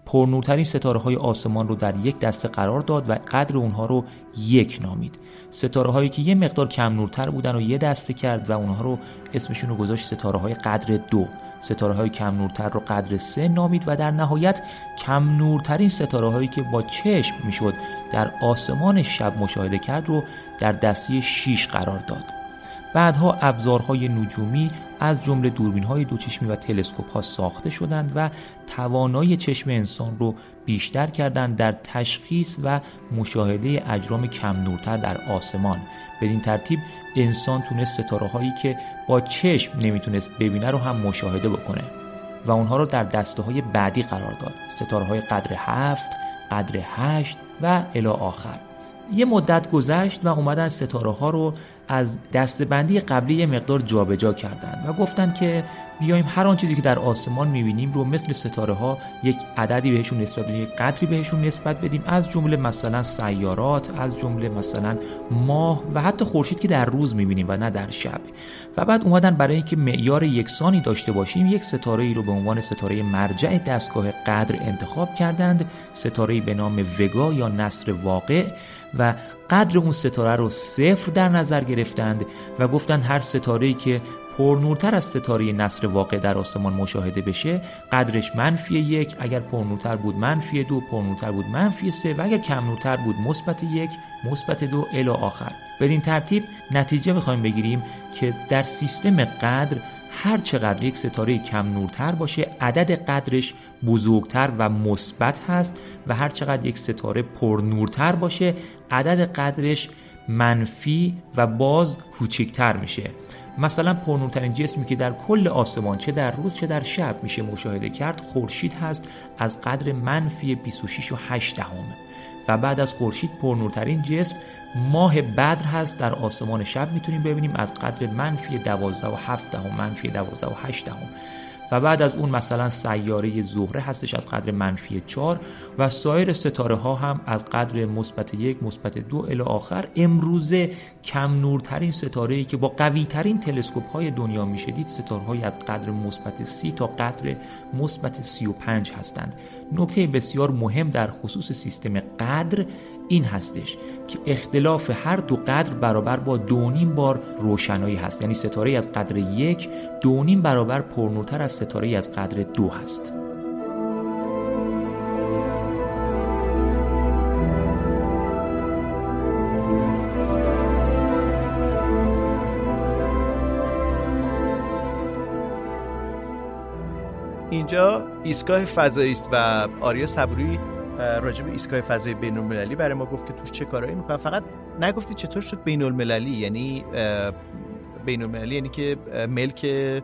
پرنورترین ستاره‌های آسمان رو در یک دسته قرار داد و قدر اونها رو یک نامید. ستاره‌هایی که یه مقدار کم نورتر بودن رو یه دسته کرد و اونها رو اسمشون رو گذاشت ستاره‌های قدر دو. ستاره‌های کم نورتر رو قدر سه نامید و در نهایت کم نورترین ستاره‌هایی که با چشم میشد در آسمان شب مشاهده کرد رو در دسته شش قرار داد. بعدها ابزارهای نجومی از جمله دوربین‌های دوچشمی و تلسکوپ‌ها ساخته شدند و توانایی چشم انسان رو بیشتر کردند در تشخیص و مشاهده اجرام کم نورتر در آسمان. بدین ترتیب انسان تونست ستاره‌هایی که با چشم نمیتونست ببینه رو هم مشاهده بکنه و اونها رو در دسته‌های بعدی قرار داد. ستاره‌های قدر هفت، قدر هشت و الی آخر. یه مدت گذشت و اومدن ستاره ها رو از دسته‌بندی قبلی یه مقدار جابجا کردن و گفتن که بیایم هر آن چیزی که در آسمان می‌بینیم رو مثل ستاره ها یک عددی بهشون نسبت بدیم، یک قدری بهشون نسبت بدیم، از جمله مثلا سیارات، از جمله مثلا ماه و حتی خورشید که در روز می‌بینیم و نه در شب. و بعد اومدن برای اینکه معیار یکسانی داشته باشیم یک ستاره‌ای رو به عنوان ستاره مرجع دستگاه قدر انتخاب کردند، ستاره‌ای به نام وگا یا نسر واقع، و قدر اون ستاره رو صفر در نظر گرفتند و گفتند هر ستاره‌ای که پرنورتر از ستاره نسر واقع در آسمان مشاهده بشه قدرش منفی یک، اگر پرنورتر بود منفی دو، پرنورتر بود منفی سه و اگر کم نورتر بود مثبت یک، مثبت دو الی آخر. بدین ترتیب نتیجه می‌خوایم بگیریم که در سیستم قدر هر چقدر یک ستاره کم نورتر باشه عدد قدرش بزرگتر و مثبت هست و هر چقدر یک ستاره پر نورتر باشه عدد قدرش منفی و باز کوچکتر میشه. مثلا پرنورترین جسمی که در کل آسمان چه در روز چه در شب میشه مشاهده کرد خورشید هست از قدر منفی بیست و شش و هشت دهم و بعد از خورشید پرنورترین جسم ماه بدر هست در آسمان شب میتونیم ببینیم از قدر منفی دوازده و هفت دهم، منفی دوازده و هشت دهم و بعد از اون مثلا سیاره زهره هستش از قدر منفی چهار و سایر ستاره ها هم از قدر مثبت یک، مثبت دو الی آخر. امروزه کم نورترین ستاره‌ای که با قوی ترین تلسکوپ های دنیا میشه دید ستاره های از قدر مثبت سی تا قدر مثبت سی و پنج هستند. نکته بسیار مهم در خصوص سیستم قدر این هستش که اختلاف هر دو قدر برابر با دو نیم بار روشنایی هست، یعنی ستاره از قدر یک دو نیم برابر پرنورتر از ستاره از قدر دو هست. اینجا ایستگاه فضایی است و آریا صبوری راجع به ایستگاه فضایی بین‌المللی برای ما گفت که توش چه کارهایی میکنه. فقط نگفتی چطور شد بین‌المللی، یعنی بین‌المللی یعنی که ملک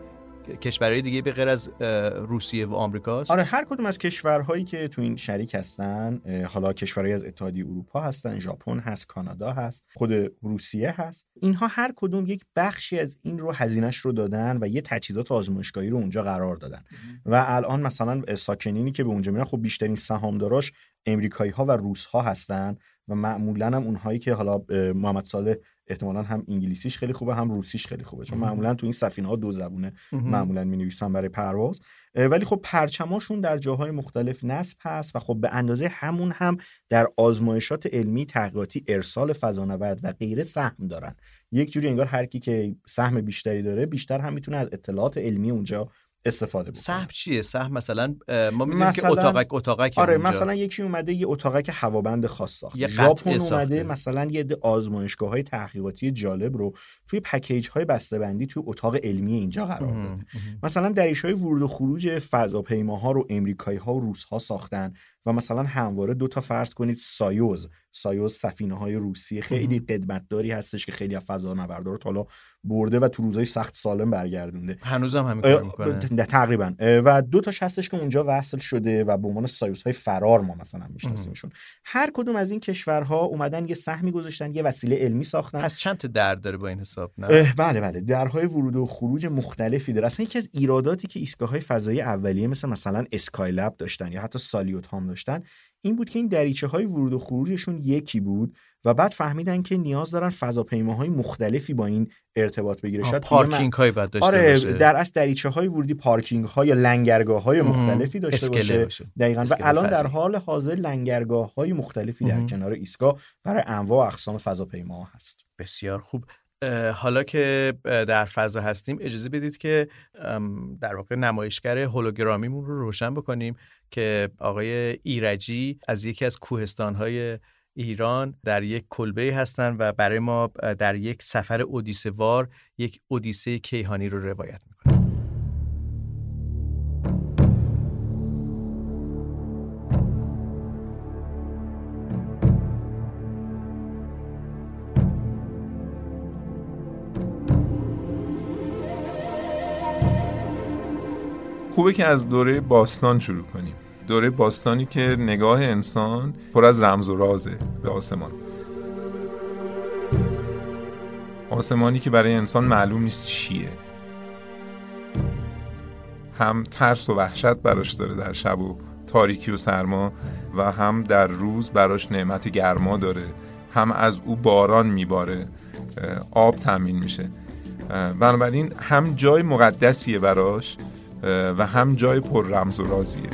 کشورهای دیگه به غیر از روسیه و آمریکاست؟ آره، هر کدوم از کشورهایی که تو این شریک هستن، حالا کشورهایی از اتحادیه اروپا هستن، ژاپن هست، کانادا هست، خود روسیه هست، اینها هر کدوم یک بخشی از این رو هزینه‌اش رو دادن و یه تجهیزات آزمایشگاهی رو اونجا قرار دادن و الان مثلا ساکنینی که به اونجا میرن خب بیشترین سهامداراش امریکایی‌ها و روس‌ها هستن و معمولاً هم اونهایی که حالا محمد صالح احتمالاً هم انگلیسیش خیلی خوبه هم روسیش خیلی خوبه، چون معمولاً تو این سفینه‌ها دو زبونه معمولاً می‌نویسن برای پرواز، ولی خب پرچماشون در جاهای مختلف نصب هست و خب به اندازه همون هم در آزمایشات علمی تحقیقاتی ارسال فضانورد و غیره سهم دارن. یک جوری انگار هر کی که سهم بیشتری داره بیشتر هم میتونه از اطلاعات علمی اونجا استفاده بکنه. سهم چیه؟ سهم مثلا ما می‌بینیم که اتاقک اتاقک آره اونجا. مثلا یکی اومده یه اتاقک هوابند خاص ساخته، ژاپن اومده مثلا یه عده آزمایشگاه‌های تحقیقاتی جالب رو توی پکیج‌های بسته‌بندی توی اتاق علمی اینجا قرار داده. مثلا دریچه‌های ورود و خروج فضاپیماها رو آمریکایی‌ها و روس‌ها ساختن و مثلا همواره دو تا فرض کنید سایوز سایوز سفینه‌های روسی خیلی قدمتداری هستش که خیلی از فضانوردها رو حالا برده و تو روزهای سخت سالم برگردونده، هنوزم همین کارو میکنه تقریبا، و دو تاش هستش که اونجا وصل شده و به عنوان سایوزهای فرار ما مثلا میشناسیمشون. هر کدوم از این کشورها اومدن یه سهمی گذاشتن، یه وسیله علمی ساختن. پس چند تا در داره با این حساب؟ نه بله بله درهای ورود و خروج مختلفی داره. اصلا یکی از ایراداتی که ایستگاه‌های فضایی اولیه مثل مثلا اسکای لب داشتن یا حتی سالیوت هم داشتن این بود که این دریچه های ورود و خروجشون یکی بود و بعد فهمیدن که نیاز دارن فضاپیماهای مختلفی با این ارتباط بگیره. شاید پارکینگ های بعد داشته آره باشه. در اصل دریچه های ورودی پارکینگ ها یا لنگرگاه های مختلفی داشته باشه. باشه دقیقاً. و الان در حال حاضر لنگرگاه های مختلفی در کنار ایستگاه برای انواع و اقسام فضاپیماها هست. بسیار خوب. حالا که در فضا هستیم اجازه بدید که در واقع نمایشگر هولوگرامیمون رو روشن بکنیم که آقای ایرجی از یکی از کوهستان‌های ایران در یک کلبه هستن و برای ما در یک سفر اودیسه وار یک اودیسه کیهانی رو روایت میکنن. خوبه که از دوره باستان شروع کنیم. دوره باستانی که نگاه انسان پر از رمز و رازه به آسمان. آسمانی که برای انسان معلوم نیست چیه. هم ترس و وحشت براش داره در شب و تاریکی و سرما و هم در روز براش نعمت گرما داره. هم از او باران میباره، آب تامین میشه. بنابراین هم جای مقدسیه براش و هم جای پر رمز و رازیه.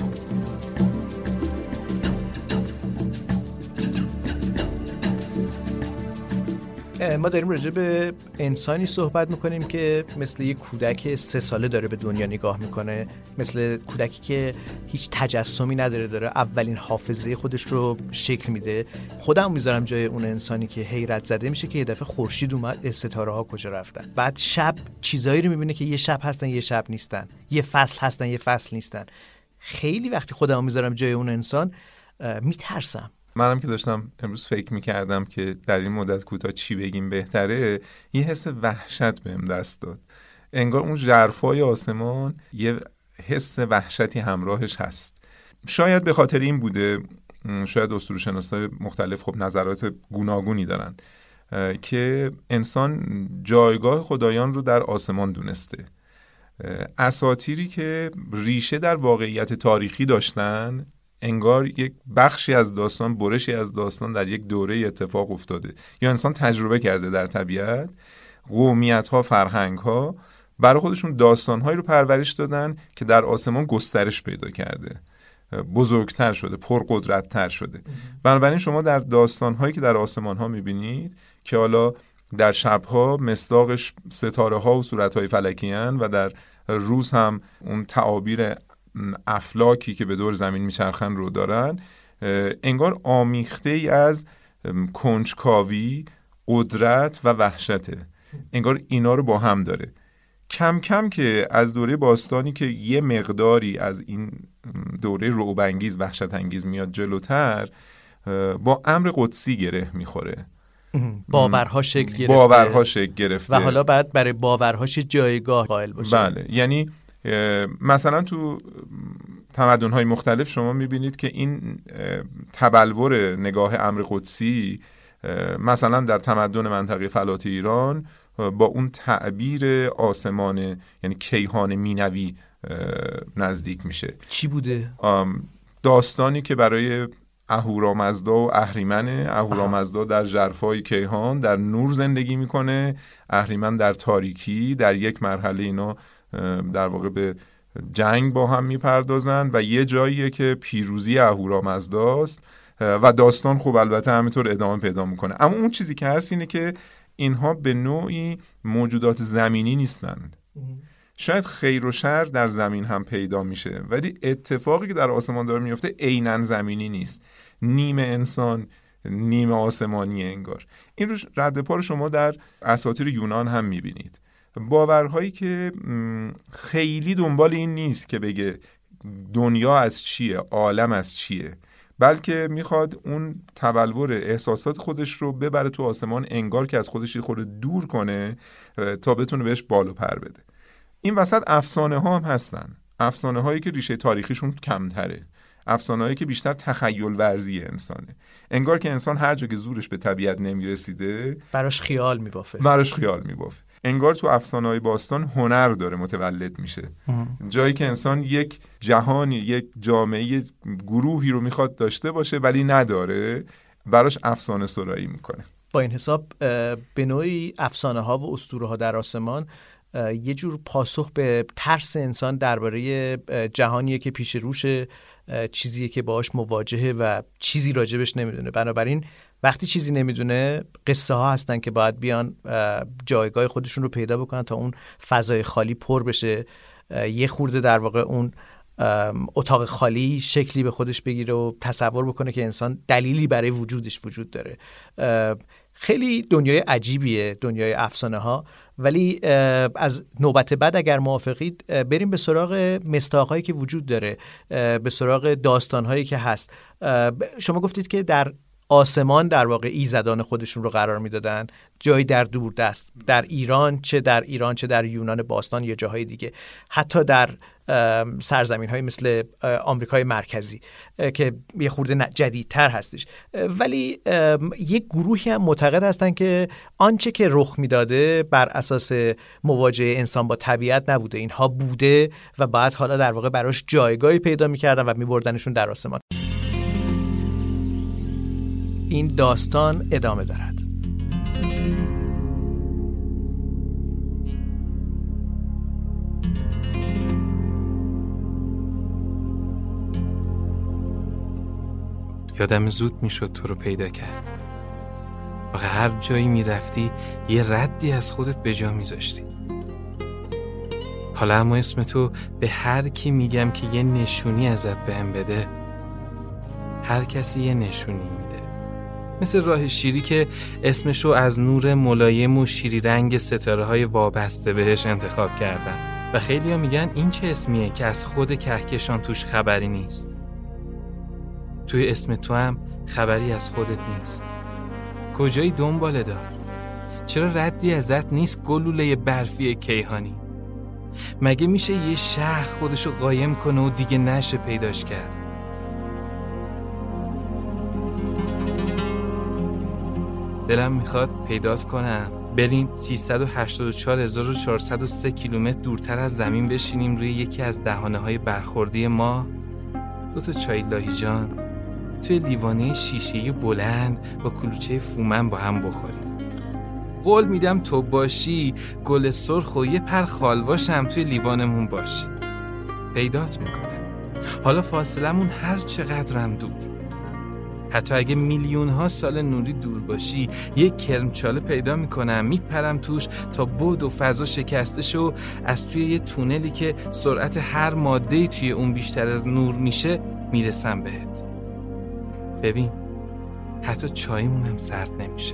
ما داریم راجع به انسانی صحبت میکنیم که مثل یک کودک سه ساله داره به دنیا نگاه میکنه، مثل کودکی که هیچ تجسمی نداره، داره اولین حافظه خودش رو شکل میده. خودم میذارم جای اون انسانی که حیرت زده میشه که یه دفعه خورشید اومد، ستاره ها کجا رفتن. بعد شب چیزایی رو میبینه که یه شب هستن یه شب نیستن، یه فصل هستن یه فصل نیستن. خیلی وقتی خودم میذارم جای اون انسان میترسم. منم که داشتم امروز فکر میکردم که در این مدت کوتاه چی بگیم بهتره، یه حس وحشت بهم دست داد. انگار اون ژرفای آسمان یه حس وحشتی همراهش هست. شاید به خاطر این بوده، شاید اسطوره‌شناسای مختلف خب نظرات گوناگونی دارن که انسان جایگاه خدایان رو در آسمان دونسته. اساطیری که ریشه در واقعیت تاریخی داشتن، انگار یک بخشی از داستان، برشی از داستان در یک دوره اتفاق افتاده یا انسان تجربه کرده در طبیعت. قومیت‌ها، فرهنگ‌ها برای خودشون داستان‌هایی رو پرورش دادن که در آسمان گسترش پیدا کرده، بزرگتر شده، پرقدرت‌تر شده. بنابراین شما در داستان‌هایی که در آسمان‌ها می‌بینید که حالا در شب‌ها مصداقش ستاره‌ها و صورت‌های فلکی هستند و در روز هم اون تعابیر افلاکی که به دور زمین میچرخن رو دارن، انگار آمیخته ای از کنجکاوی، قدرت و وحشته. انگار اینا رو با هم داره. کم کم که از دوره باستانی که یه مقداری از این دوره رعب‌انگیز، وحشت انگیز میاد جلوتر، با امر قدسی گره میخوره. باورها شکل گرفته. باورها شکل گرفته و حالا باید برای باورهاش جایگاه قائل باشه. بله، یعنی مثلا تو تمدن‌های مختلف شما می‌بینید که این تبلور نگاه امر قدسی مثلا در تمدن منطقه فلات ایران با اون تعبیر آسمان، یعنی کیهان مینوی نزدیک میشه. چی بوده؟ داستانی که برای اهورامزدا و اهریمن، اهورامزدا در ژرفای کیهان در نور زندگی میکنه، اهریمن در تاریکی. در یک مرحله اینا در واقع به جنگ با هم میپردازن و یه جاییه که پیروزی اهورامزداست و داستان خب البته همینطور ادامه پیدا میکنه. اما اون چیزی که هست اینه که اینها به نوعی موجودات زمینی نیستند. شاید خیر و شر در زمین هم پیدا میشه، ولی اتفاقی که در آسمان داره میفته عیناً زمینی نیست. نیمه انسان نیمه آسمانی انگار. این رو رد پا رو شما در اساطیر یونان هم میبینید. باورهایی که خیلی دنبال این نیست که بگه دنیا از چیه، عالم از چیه، بلکه میخواد اون تبلور احساسات خودش رو ببره تو آسمان، انگار که از خودش یه خورده دور کنه تا بتونه بهش بال و پر بده. این وسط افسانه ها هم هستن، افسانه هایی که ریشه تاریخیشون کمتره، افسانه هایی که بیشتر تخیل ورزی انسانه. انگار که انسان هر جا که زورش به طبیعت نمیرسیده براش خیال میبافه براش خیال میبافه انگار تو افسانه‌های باستان هنر داره متولد میشه. جایی که انسان یک جهانی، یک جامعه، گروهی رو میخواد داشته باشه ولی نداره، براش افسانه سرایی میکنه. با این حساب به نوعی افسانه ها و اسطوره ها در آسمان یه جور پاسخ به ترس انسان درباره جهانیه که پیش روش، چیزیه که باهاش مواجهه و چیزی راجبش نمیدونه. بنابراین وقتی چیزی نمیدونه، قصه ها هستن که باید بیان جایگاه خودشون رو پیدا بکنن تا اون فضای خالی پر بشه، یه خورده در واقع اون اتاق خالی شکلی به خودش بگیره و تصور بکنه که انسان دلیلی برای وجودش وجود داره. خیلی دنیای عجیبیه دنیای افسانه ها، ولی از نوبت بعد اگر موافقید بریم به سراغ مصداق‌هایی که وجود داره، به سراغ داستان‌هایی که هست. شما گفتید که در آسمان در واقع ایزدان خودشون رو قرار میدادن، جایی در دوردست، در ایران، چه در ایران چه در یونان باستان یا جاهای دیگه، حتی در سرزمین‌های مثل آمریکای مرکزی که یه خورده جدیدتر هستش. ولی یک گروهی هم معتقد هستن که آنچه که رخ میداده بر اساس مواجهه انسان با طبیعت نبوده، اینها بوده و بعد حالا در واقع براش جایگاهی پیدا میکردن و میبردنشون در آسمان. این داستان ادامه دارد. یادم زود میشد تو رو پیدا کرد. واقعا هر جایی میرفتی یه ردی از خودت به جا میذاشتی. حالا اما اسم تو به هر کی میگم که یه نشونی ازت بهم بده، هر کسی یه نشونی میده. مثل راه شیری که اسمشو از نور ملایم و شیری رنگ ستاره های وابسته بهش انتخاب کردن و خیلی ها میگن این چه اسمیه که از خود کهکشان توش خبری نیست. توی اسم تو هم خبری از خودت نیست. کجایی دنباله دار؟ چرا ردی ازت نیست گلوله برفی کیهانی؟ مگه میشه یه شهر خودشو قایم کنه و دیگه نشه پیداش کرد؟ دلم میخواد پیدات کنم، بریم سیصد و هشتاد و چهار هزار و چهارصد و سه کیلومتر دورتر از زمین بشینیم روی یکی از دهانه های برخوردی ما، دوتا چای لاهیجان توی لیوانه شیشه‌ای بلند با کلوچه فومن با هم بخوریم. قول میدم تو باشی گل سرخ و یه پر خالواشم توی لیوانمون باشی. پیدات میکنم. حالا فاصلمون هر چقدرم دور، حتی اگه میلیون ها سال نوری دور باشی، یک کرمچاله پیدا میکنم، میپرم توش تا بعد و فضا شکسته شو، از توی یه تونلی که سرعت هر ماده‌ای توی اون بیشتر از نور میشه میرسم بهت. ببین حتی چایمونم سرد نمیشه.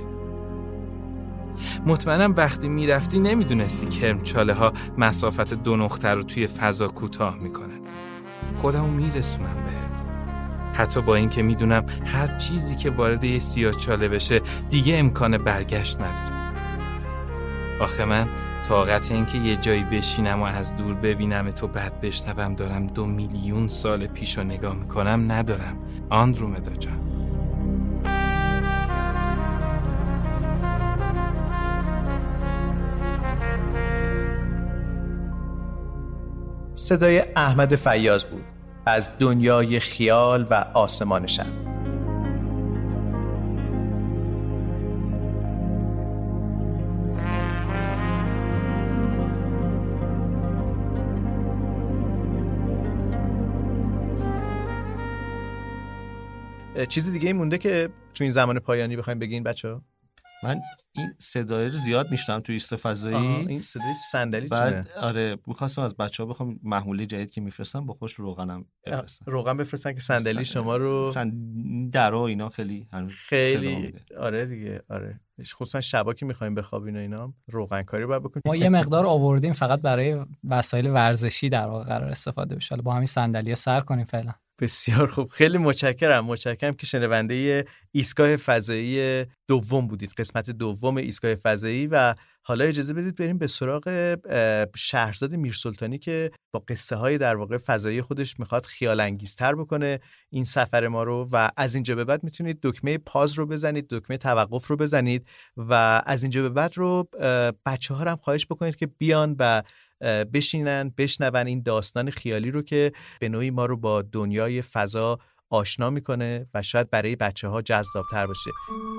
مطمئنم وقتی میرفتی نمیدونستی کرمچاله ها مسافت دو نقطه رو توی فضا کوتاه میکنن. خودمو میرسونم بهت، حتی با این که میدونم هر چیزی که وارد یه سیاه‌چاله بشه دیگه امکان برگشت نداره. آخه من طاقت این که یه جایی بشینم و از دور ببینم تو بعد بشنوم دارم دو میلیون سال پیشو نگاه میکنم ندارم. آندرومدا جان. صدای احمد فیاض بود از دنیای خیال و آسمان شب. چیزی دیگه ای مونده که تو این زمان پایانی بخوایم بگین بچه‌ها؟ من این صدای رو زیاد میشنم تو ایست فضایی. این صدای صندلی بعد آره می‌خواستم از بچه‌ها بخوام محموله جدید که میفرستم با خوش روغنم بفرستن. روغن بفرستن که صندلی شما رو سن... درا اینا خیلی خیلی آره دیگه آره. خصوصا شبا که می‌خوایم بخوابین و اینا روغن کاری باید بکنیم. ما یه مقدار آوردیم فقط برای وسایل ورزشی در واقع قرار استفاده بشه. با همین صندلی‌ها سر کنیم فعلا. بسیار خوب، خیلی متشکرم متشکرم که شنونده ایستگاه فضایی دوم بودید، قسمت دوم ایستگاه فضایی، و حالا اجازه بدید بریم به سراغ شهرزاد میرسلطانی که با قصه های در واقع فضایی خودش میخواد خیال انگیزتر بکنه این سفر ما رو و از اینجا به بعد میتونید دکمه پاز رو بزنید، دکمه توقف رو بزنید و از اینجا به بعد رو بچه ها رو هم خواهش بکنید که بیان و بشینن بشنون این داستان خیالی رو که به نوعی ما رو با دنیای فضا آشنا میکنه و شاید برای بچه ها جذابتر باشه.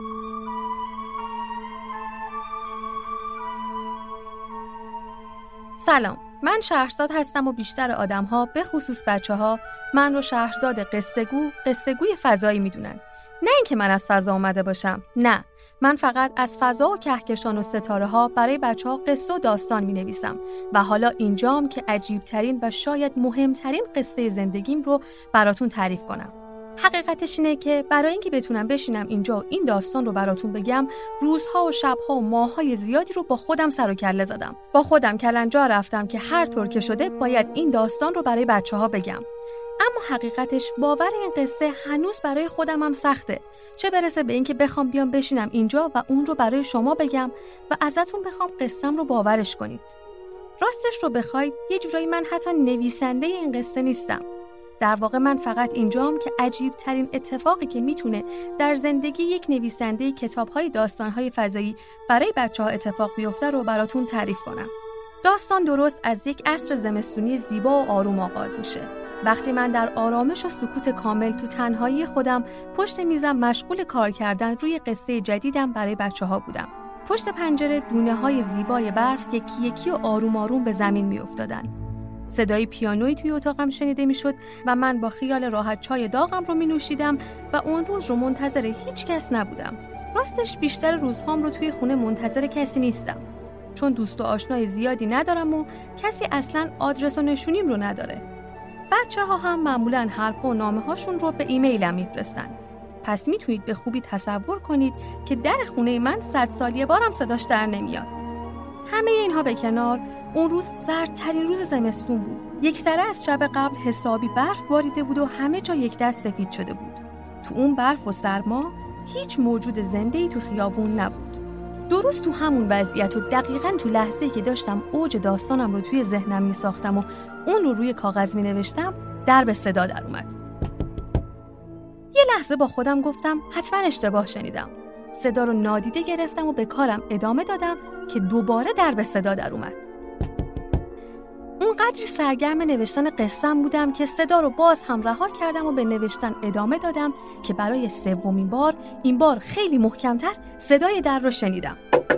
سلام، من شهرزاد هستم و بیشتر آدم‌ها به خصوص بچه‌ها من رو شهرزاد قصه‌گو، قصه‌گوی فضایی میدونن. نه اینکه من از فضا اومده باشم، نه، من فقط از فضا و کهکشان و ستاره‌ها برای بچه‌ها قصه و داستان می‌نویسم و حالا اینجام که عجیب‌ترین و شاید مهمترین قصه زندگیم رو براتون تعریف کنم. حقیقتش اینه که برای اینکه بتونم بشینم اینجا و این داستان رو براتون بگم، روزها و شبها و ماه‌های زیادی رو با خودم سر و کله زدم. با خودم کلنجار رفتم که هر طور که شده باید این داستان رو برای بچه‌ها بگم. اما حقیقتش باور این قصه هنوز برای خودم هم سخته. چه برسه به اینکه بخوام بیام بشینم اینجا و اون رو برای شما بگم و ازتون بخوام قصه‌م رو باورش کنید. راستش رو بخواید یه جورایی من حتی نویسنده این قصه نیستم. در واقع من فقط اینجام که عجیب ترین اتفاقی که میتونه در زندگی یک نویسنده کتاب‌های داستان‌های فضایی برای بچه‌ها اتفاق بیفته رو براتون تعریف کنم. داستان درست از یک عصر زمستونی زیبا و آروم آغاز میشه. وقتی من در آرامش و سکوت کامل تو تنهایی خودم پشت میزم مشغول کار کردن روی قصه جدیدم برای بچه‌ها بودم. پشت پنجره دونه‌های زیبای برف یکی یکی و آروم آروم به زمین میافتادن. صدای پیانویی توی اتاقم شنیده میشد و من با خیال راحت چای داغم رو می نوشیدم و اون روز رو منتظر هیچ کس نبودم. راستش بیشتر روزهام رو توی خونه منتظر کسی نیستم، چون دوست و آشنای زیادی ندارم و کسی اصلاً آدرس و نشونیم رو نداره. بچه ها هم معمولاً حرف و نامه هاشون رو به ایمیلم میفرستن. پس میتونید به خوبی تصور کنید که در خونه من صد سال یه بارم صداش در نمیاد. همه اینها به کنار، اون روز سردترین روز زمستون بود. یک سره از شب قبل حسابی برف باریده بود و همه جا یک دست سفید شده بود. تو اون برف و سرما هیچ موجود زنده‌ای تو خیابون نبود. درست تو همون وضعیت و دقیقاً تو لحظه‌ای که داشتم اوج داستانم رو توی ذهنم می ساختم و اون رو روی کاغذ می نوشتم، در به صدا در اومد. یه لحظه با خودم گفتم حتما اشتباه شنیدم. صدا رو نادیده گرفتم و به کارم ادامه دادم که دوباره در به صدا در اومد. اونقدری سرگرم نوشتن قصه‌ام بودم که صدا رو باز هم رها کردم و به نوشتن ادامه دادم که برای سومین بار، این بار خیلی محکم‌تر، صدای در رو شنیدم.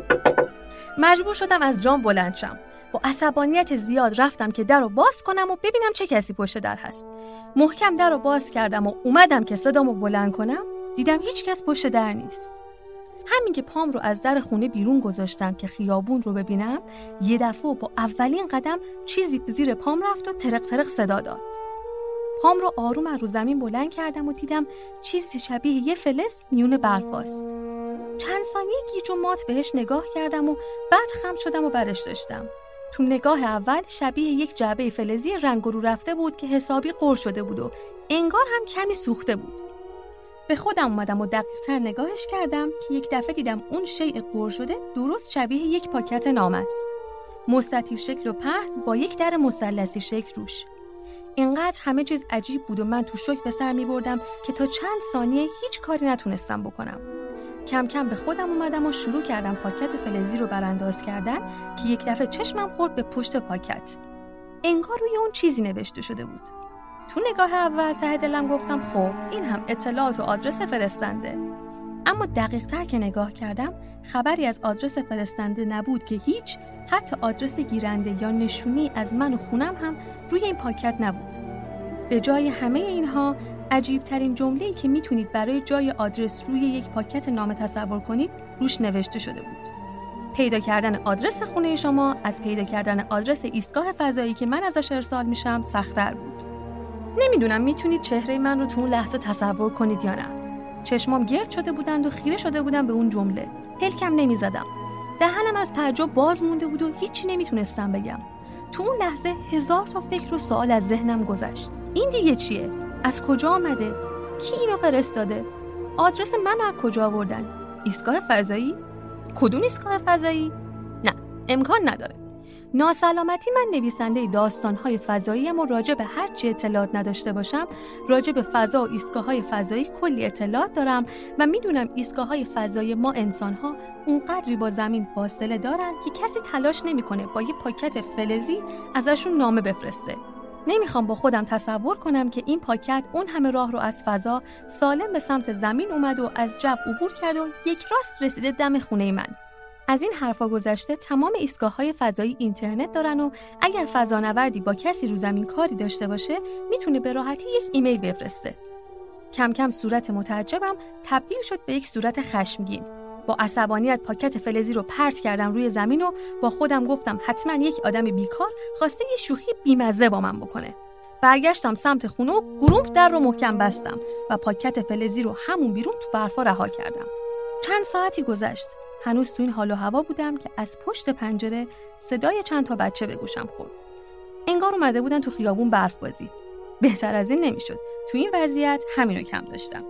مجبور شدم از جام بلند شم. با عصبانیت زیاد رفتم که در رو باز کنم و ببینم چه کسی پشت در هست. محکم در رو باز کردم و اومدم که صدامو بلند کنم، دیدم هیچ کس پشت در نیست. همین که پام رو از در خونه بیرون گذاشتم که خیابون رو ببینم، یه دفعه با اولین قدم چیزی زیر پام رفت و ترق ترق صدا داد. پام رو آروم از رو زمین بلند کردم و دیدم چیزی شبیه یه فلز میون برف است. چند ثانیه گیج و مات بهش نگاه کردم و بعد خم شدم و برش داشتم. تو نگاه اول شبیه یک جعبه فلزی رنگ رو رفته بود که حسابی قور شده بود و انگار هم کمی سوخته بود. به خودم اومدم و دقیق‌تر نگاهش کردم که یک دفعه دیدم اون شیء قور شده درست شبیه یک پاکت نامه است. مستطیل شکل و پهن با یک در مثلثی شکل روش. اینقدر همه چیز عجیب بود و من تو شوک به سر می‌بردم که تا چند ثانیه هیچ کاری نتونستم بکنم. کم کم به خودم اومدم و شروع کردم پاکت فلزی رو برانداز کردن که یک دفعه چشمم خورد به پشت پاکت. انگار روی اون چیزی نوشته شده بود. تو نگاه اول ته دلم گفتم خب این هم اطلاعات و آدرس فرستنده. اما دقیق تر که نگاه کردم خبری از آدرس فرستنده نبود که هیچ، حتی آدرس گیرنده یا نشونی از من و خونم هم روی این پاکت نبود. به جای همه اینها عجیب ترین جمله‌ای که میتونید برای جای آدرس روی یک پاکت نامه تصور کنید روش نوشته شده بود. پیدا کردن آدرس خونه شما از پیدا کردن آدرس ایستگاه فضایی که من ازش ارسال میشم سخت‌تر بود. نمیدونم میتونید چهره من رو تو اون لحظه تصور کنید یا نه. چشمام گرد شده بودند و خیره شده بودم به اون جمله. پلکم نمیزدم. دهنم از تعجب باز مونده بود و هیچی نمیتونستم بگم. تو اون لحظه هزار تا فکر و سوال از ذهنم گذشت. این دیگه چیه؟ از کجا آمده؟ کی اینو فرستاده؟ آدرس منو از کجا آوردن؟ ایستگاه فضایی؟ کدوم ایستگاه فضایی؟ نه، امکان نداره. ناسلامتی من نویسنده داستان‌های فضایی و راجع به هر چی اطلاعات نداشته باشم، راجع به فضا و ایستگاه‌های فضایی کلی اطلاعات دارم و میدونم ایستگاه‌های فضایی ما انسان‌ها اونقدری با زمین فاصله دارن که کسی تلاش نمی‌کنه با یه پاکت فلزی ازشون نامه بفرسته. نمیخوام با خودم تصور کنم که این پاکت اون همه راه رو از فضا سالم به سمت زمین اومد و از جو عبور کرد و یک راست رسیده دم خونه من. از این حرفا گذشته تمام ایستگاه‌های فضایی اینترنت دارن و اگر فضانوردی با کسی رو زمین کاری داشته باشه میتونه به راحتی یک ایمیل بفرسته. کم کم صورت متعجبم تبدیل شد به یک صورت خشمگین. با عصبانیت پاکت فلزی رو پرت کردم روی زمین و با خودم گفتم حتما یک آدم بیکار خواسته یه شوخی بیمزه با من بکنه. برگشتم سمت خونه و گرومپ در رو محکم بستم و پاکت فلزی رو همون بیرون تو برفا رها کردم. چند ساعتی گذشت. هنوز تو این حال و هوا بودم که از پشت پنجره صدای چند تا بچه به گوشم خورد. انگار اومده بودن تو خیابون برف بازی. بهتر از این نمیشد. تو این وضعیت همینو کم داشتم.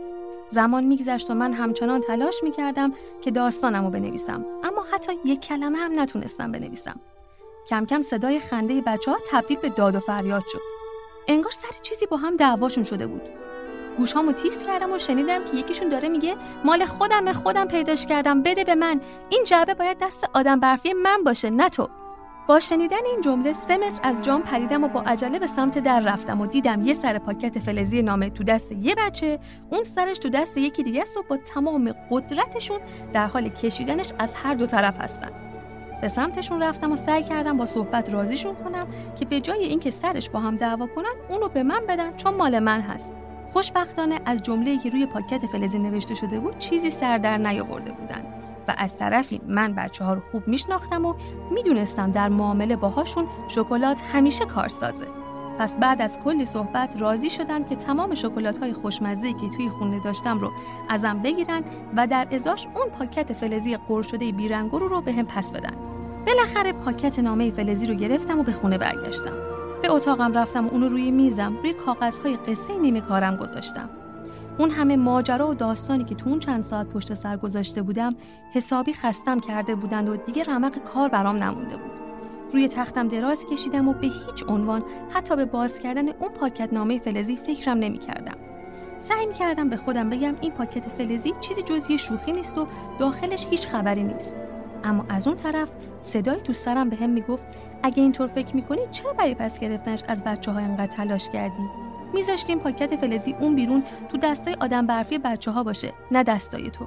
زمان میگذشت و من همچنان تلاش میکردم که داستانمو بنویسم، اما حتی یک کلمه هم نتونستم بنویسم. کم کم صدای خنده بچه‌ها تبدیل به داد و فریاد شد. انگار سر چیزی با هم دعواشون شده بود. گوشامو تیز کردم و شنیدم که یکیشون داره میگه مال خودم خودم پیداش کردم، بده به من. این جعبه باید دست آدم برفی من باشه، نه تو. با شنیدن این جمله سه متر از جام پریدم و با عجله به سمت در رفتم و دیدم یه سر پاکت فلزی نامه تو دست یه بچه، اون سرش تو دست یکی دیگه است و با تمام قدرتشون در حال کشیدنش از هر دو طرف هستن. به سمتشون رفتم و سعی کردم با صحبت راضیشون کنم که به جای اینکه سرش با هم دعوا کنن اونو به من بدن چون مال من هست. خوشبختانه از جمله‌ای که روی پاکت فلزی نوشته شده بود چیزی سر در نیاورده بودن و از طرفی من بچه‌ها رو خوب میشناختم و میدونستم در معامله باهاشون شکلات همیشه کارسازه. پس بعد از کلی صحبت راضی شدن که تمام شکلات‌های خوشمزه‌ای که توی خونه داشتم رو ازم بگیرن و در ازاش اون پاکت فلزی قرص شده بیرنگ رو بهم پس بدن. بالاخره پاکت نامه فلزی رو گرفتم و به خونه برگشتم. به اتاقم رفتم و اونو روی میزم روی کاغذهای قصه نیمه کارم گذاشتم. اون همه ماجرا و داستانی که تو اون چند ساعت پشت سر گذاشته بودم حسابی خستم کرده بودند و دیگه رمق کار برام نمونده بود. روی تختم دراز کشیدم و به هیچ عنوان حتی به باز کردن اون پاکت نامه فلزی فکرم نمی کردم. سعی می کردم به خودم بگم این پاکت فلزی چیزی جز یه شوخی نیست و داخلش هیچ خبری نیست. اما از اون طرف صدای تو سرم بهم میگفت اگه اینطور فکر میکنی چرا برای پس گرفتنش از بچه‌ها اینقدر تلاش کردی؟ میذاشتیم پاکت فلزی اون بیرون تو دستای آدم برفی بچه‌ها باشه، نه دستای تو.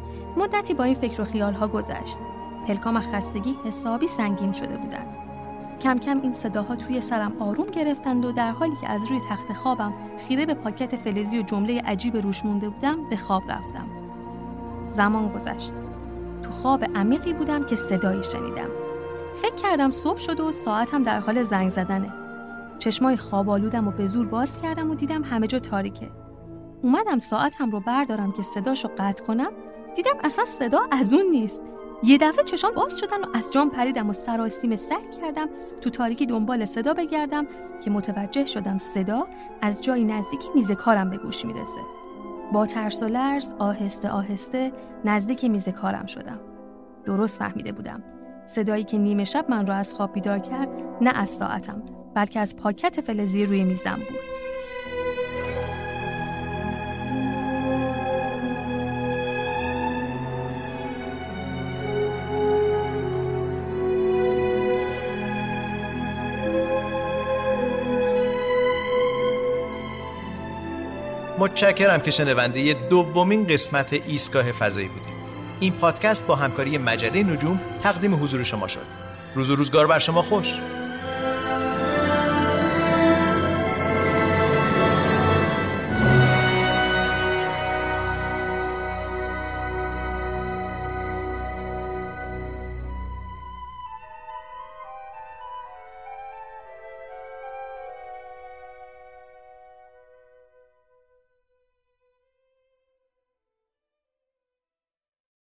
مدتی با این فکر و خیال‌ها گذشت. پلکام از خستگی حسابی سنگین شده بودن. کم کم این صداها توی سرم آروم گرفتند و در حالی که از روی تخت خوابم خیره به پاکت فلزی و جمله عجیب روش مونده بودم به خواب رفتم. زمان گذشت. تو خواب عمیقی بودم که صدایی شنیدم. فکر کردم صبح شد و ساعتم در حال زنگ زدنه. چشمای خواب آلودم و به زور باز کردم و دیدم همه جا تاریکه. اومدم ساعتم رو بردارم که صداشو قطع کنم، دیدم اصلا صدا از اون نیست. یه دفعه چشام باز شدن و از جام پریدم و سراسیمه سعی کردم تو تاریکی دنبال صدا بگردم که متوجه شدم صدا از جای نزدیک میز کارم به گوش میرسه. با ترس و لرز آهسته آهسته نزدیک میز کارم شدم. درست فهمیده بودم. صدایی که نیمه شب من رو از خواب بیدار کرد نه از ساعتم بلکه از پاکت فلزی روی میزم بود. متشکرم که شنونده دومین قسمت ایستگاه فضایی بودید. این پادکست با همکاری مجله نجوم تقدیم حضور شما شد. روز و روزگار بر شما خوش.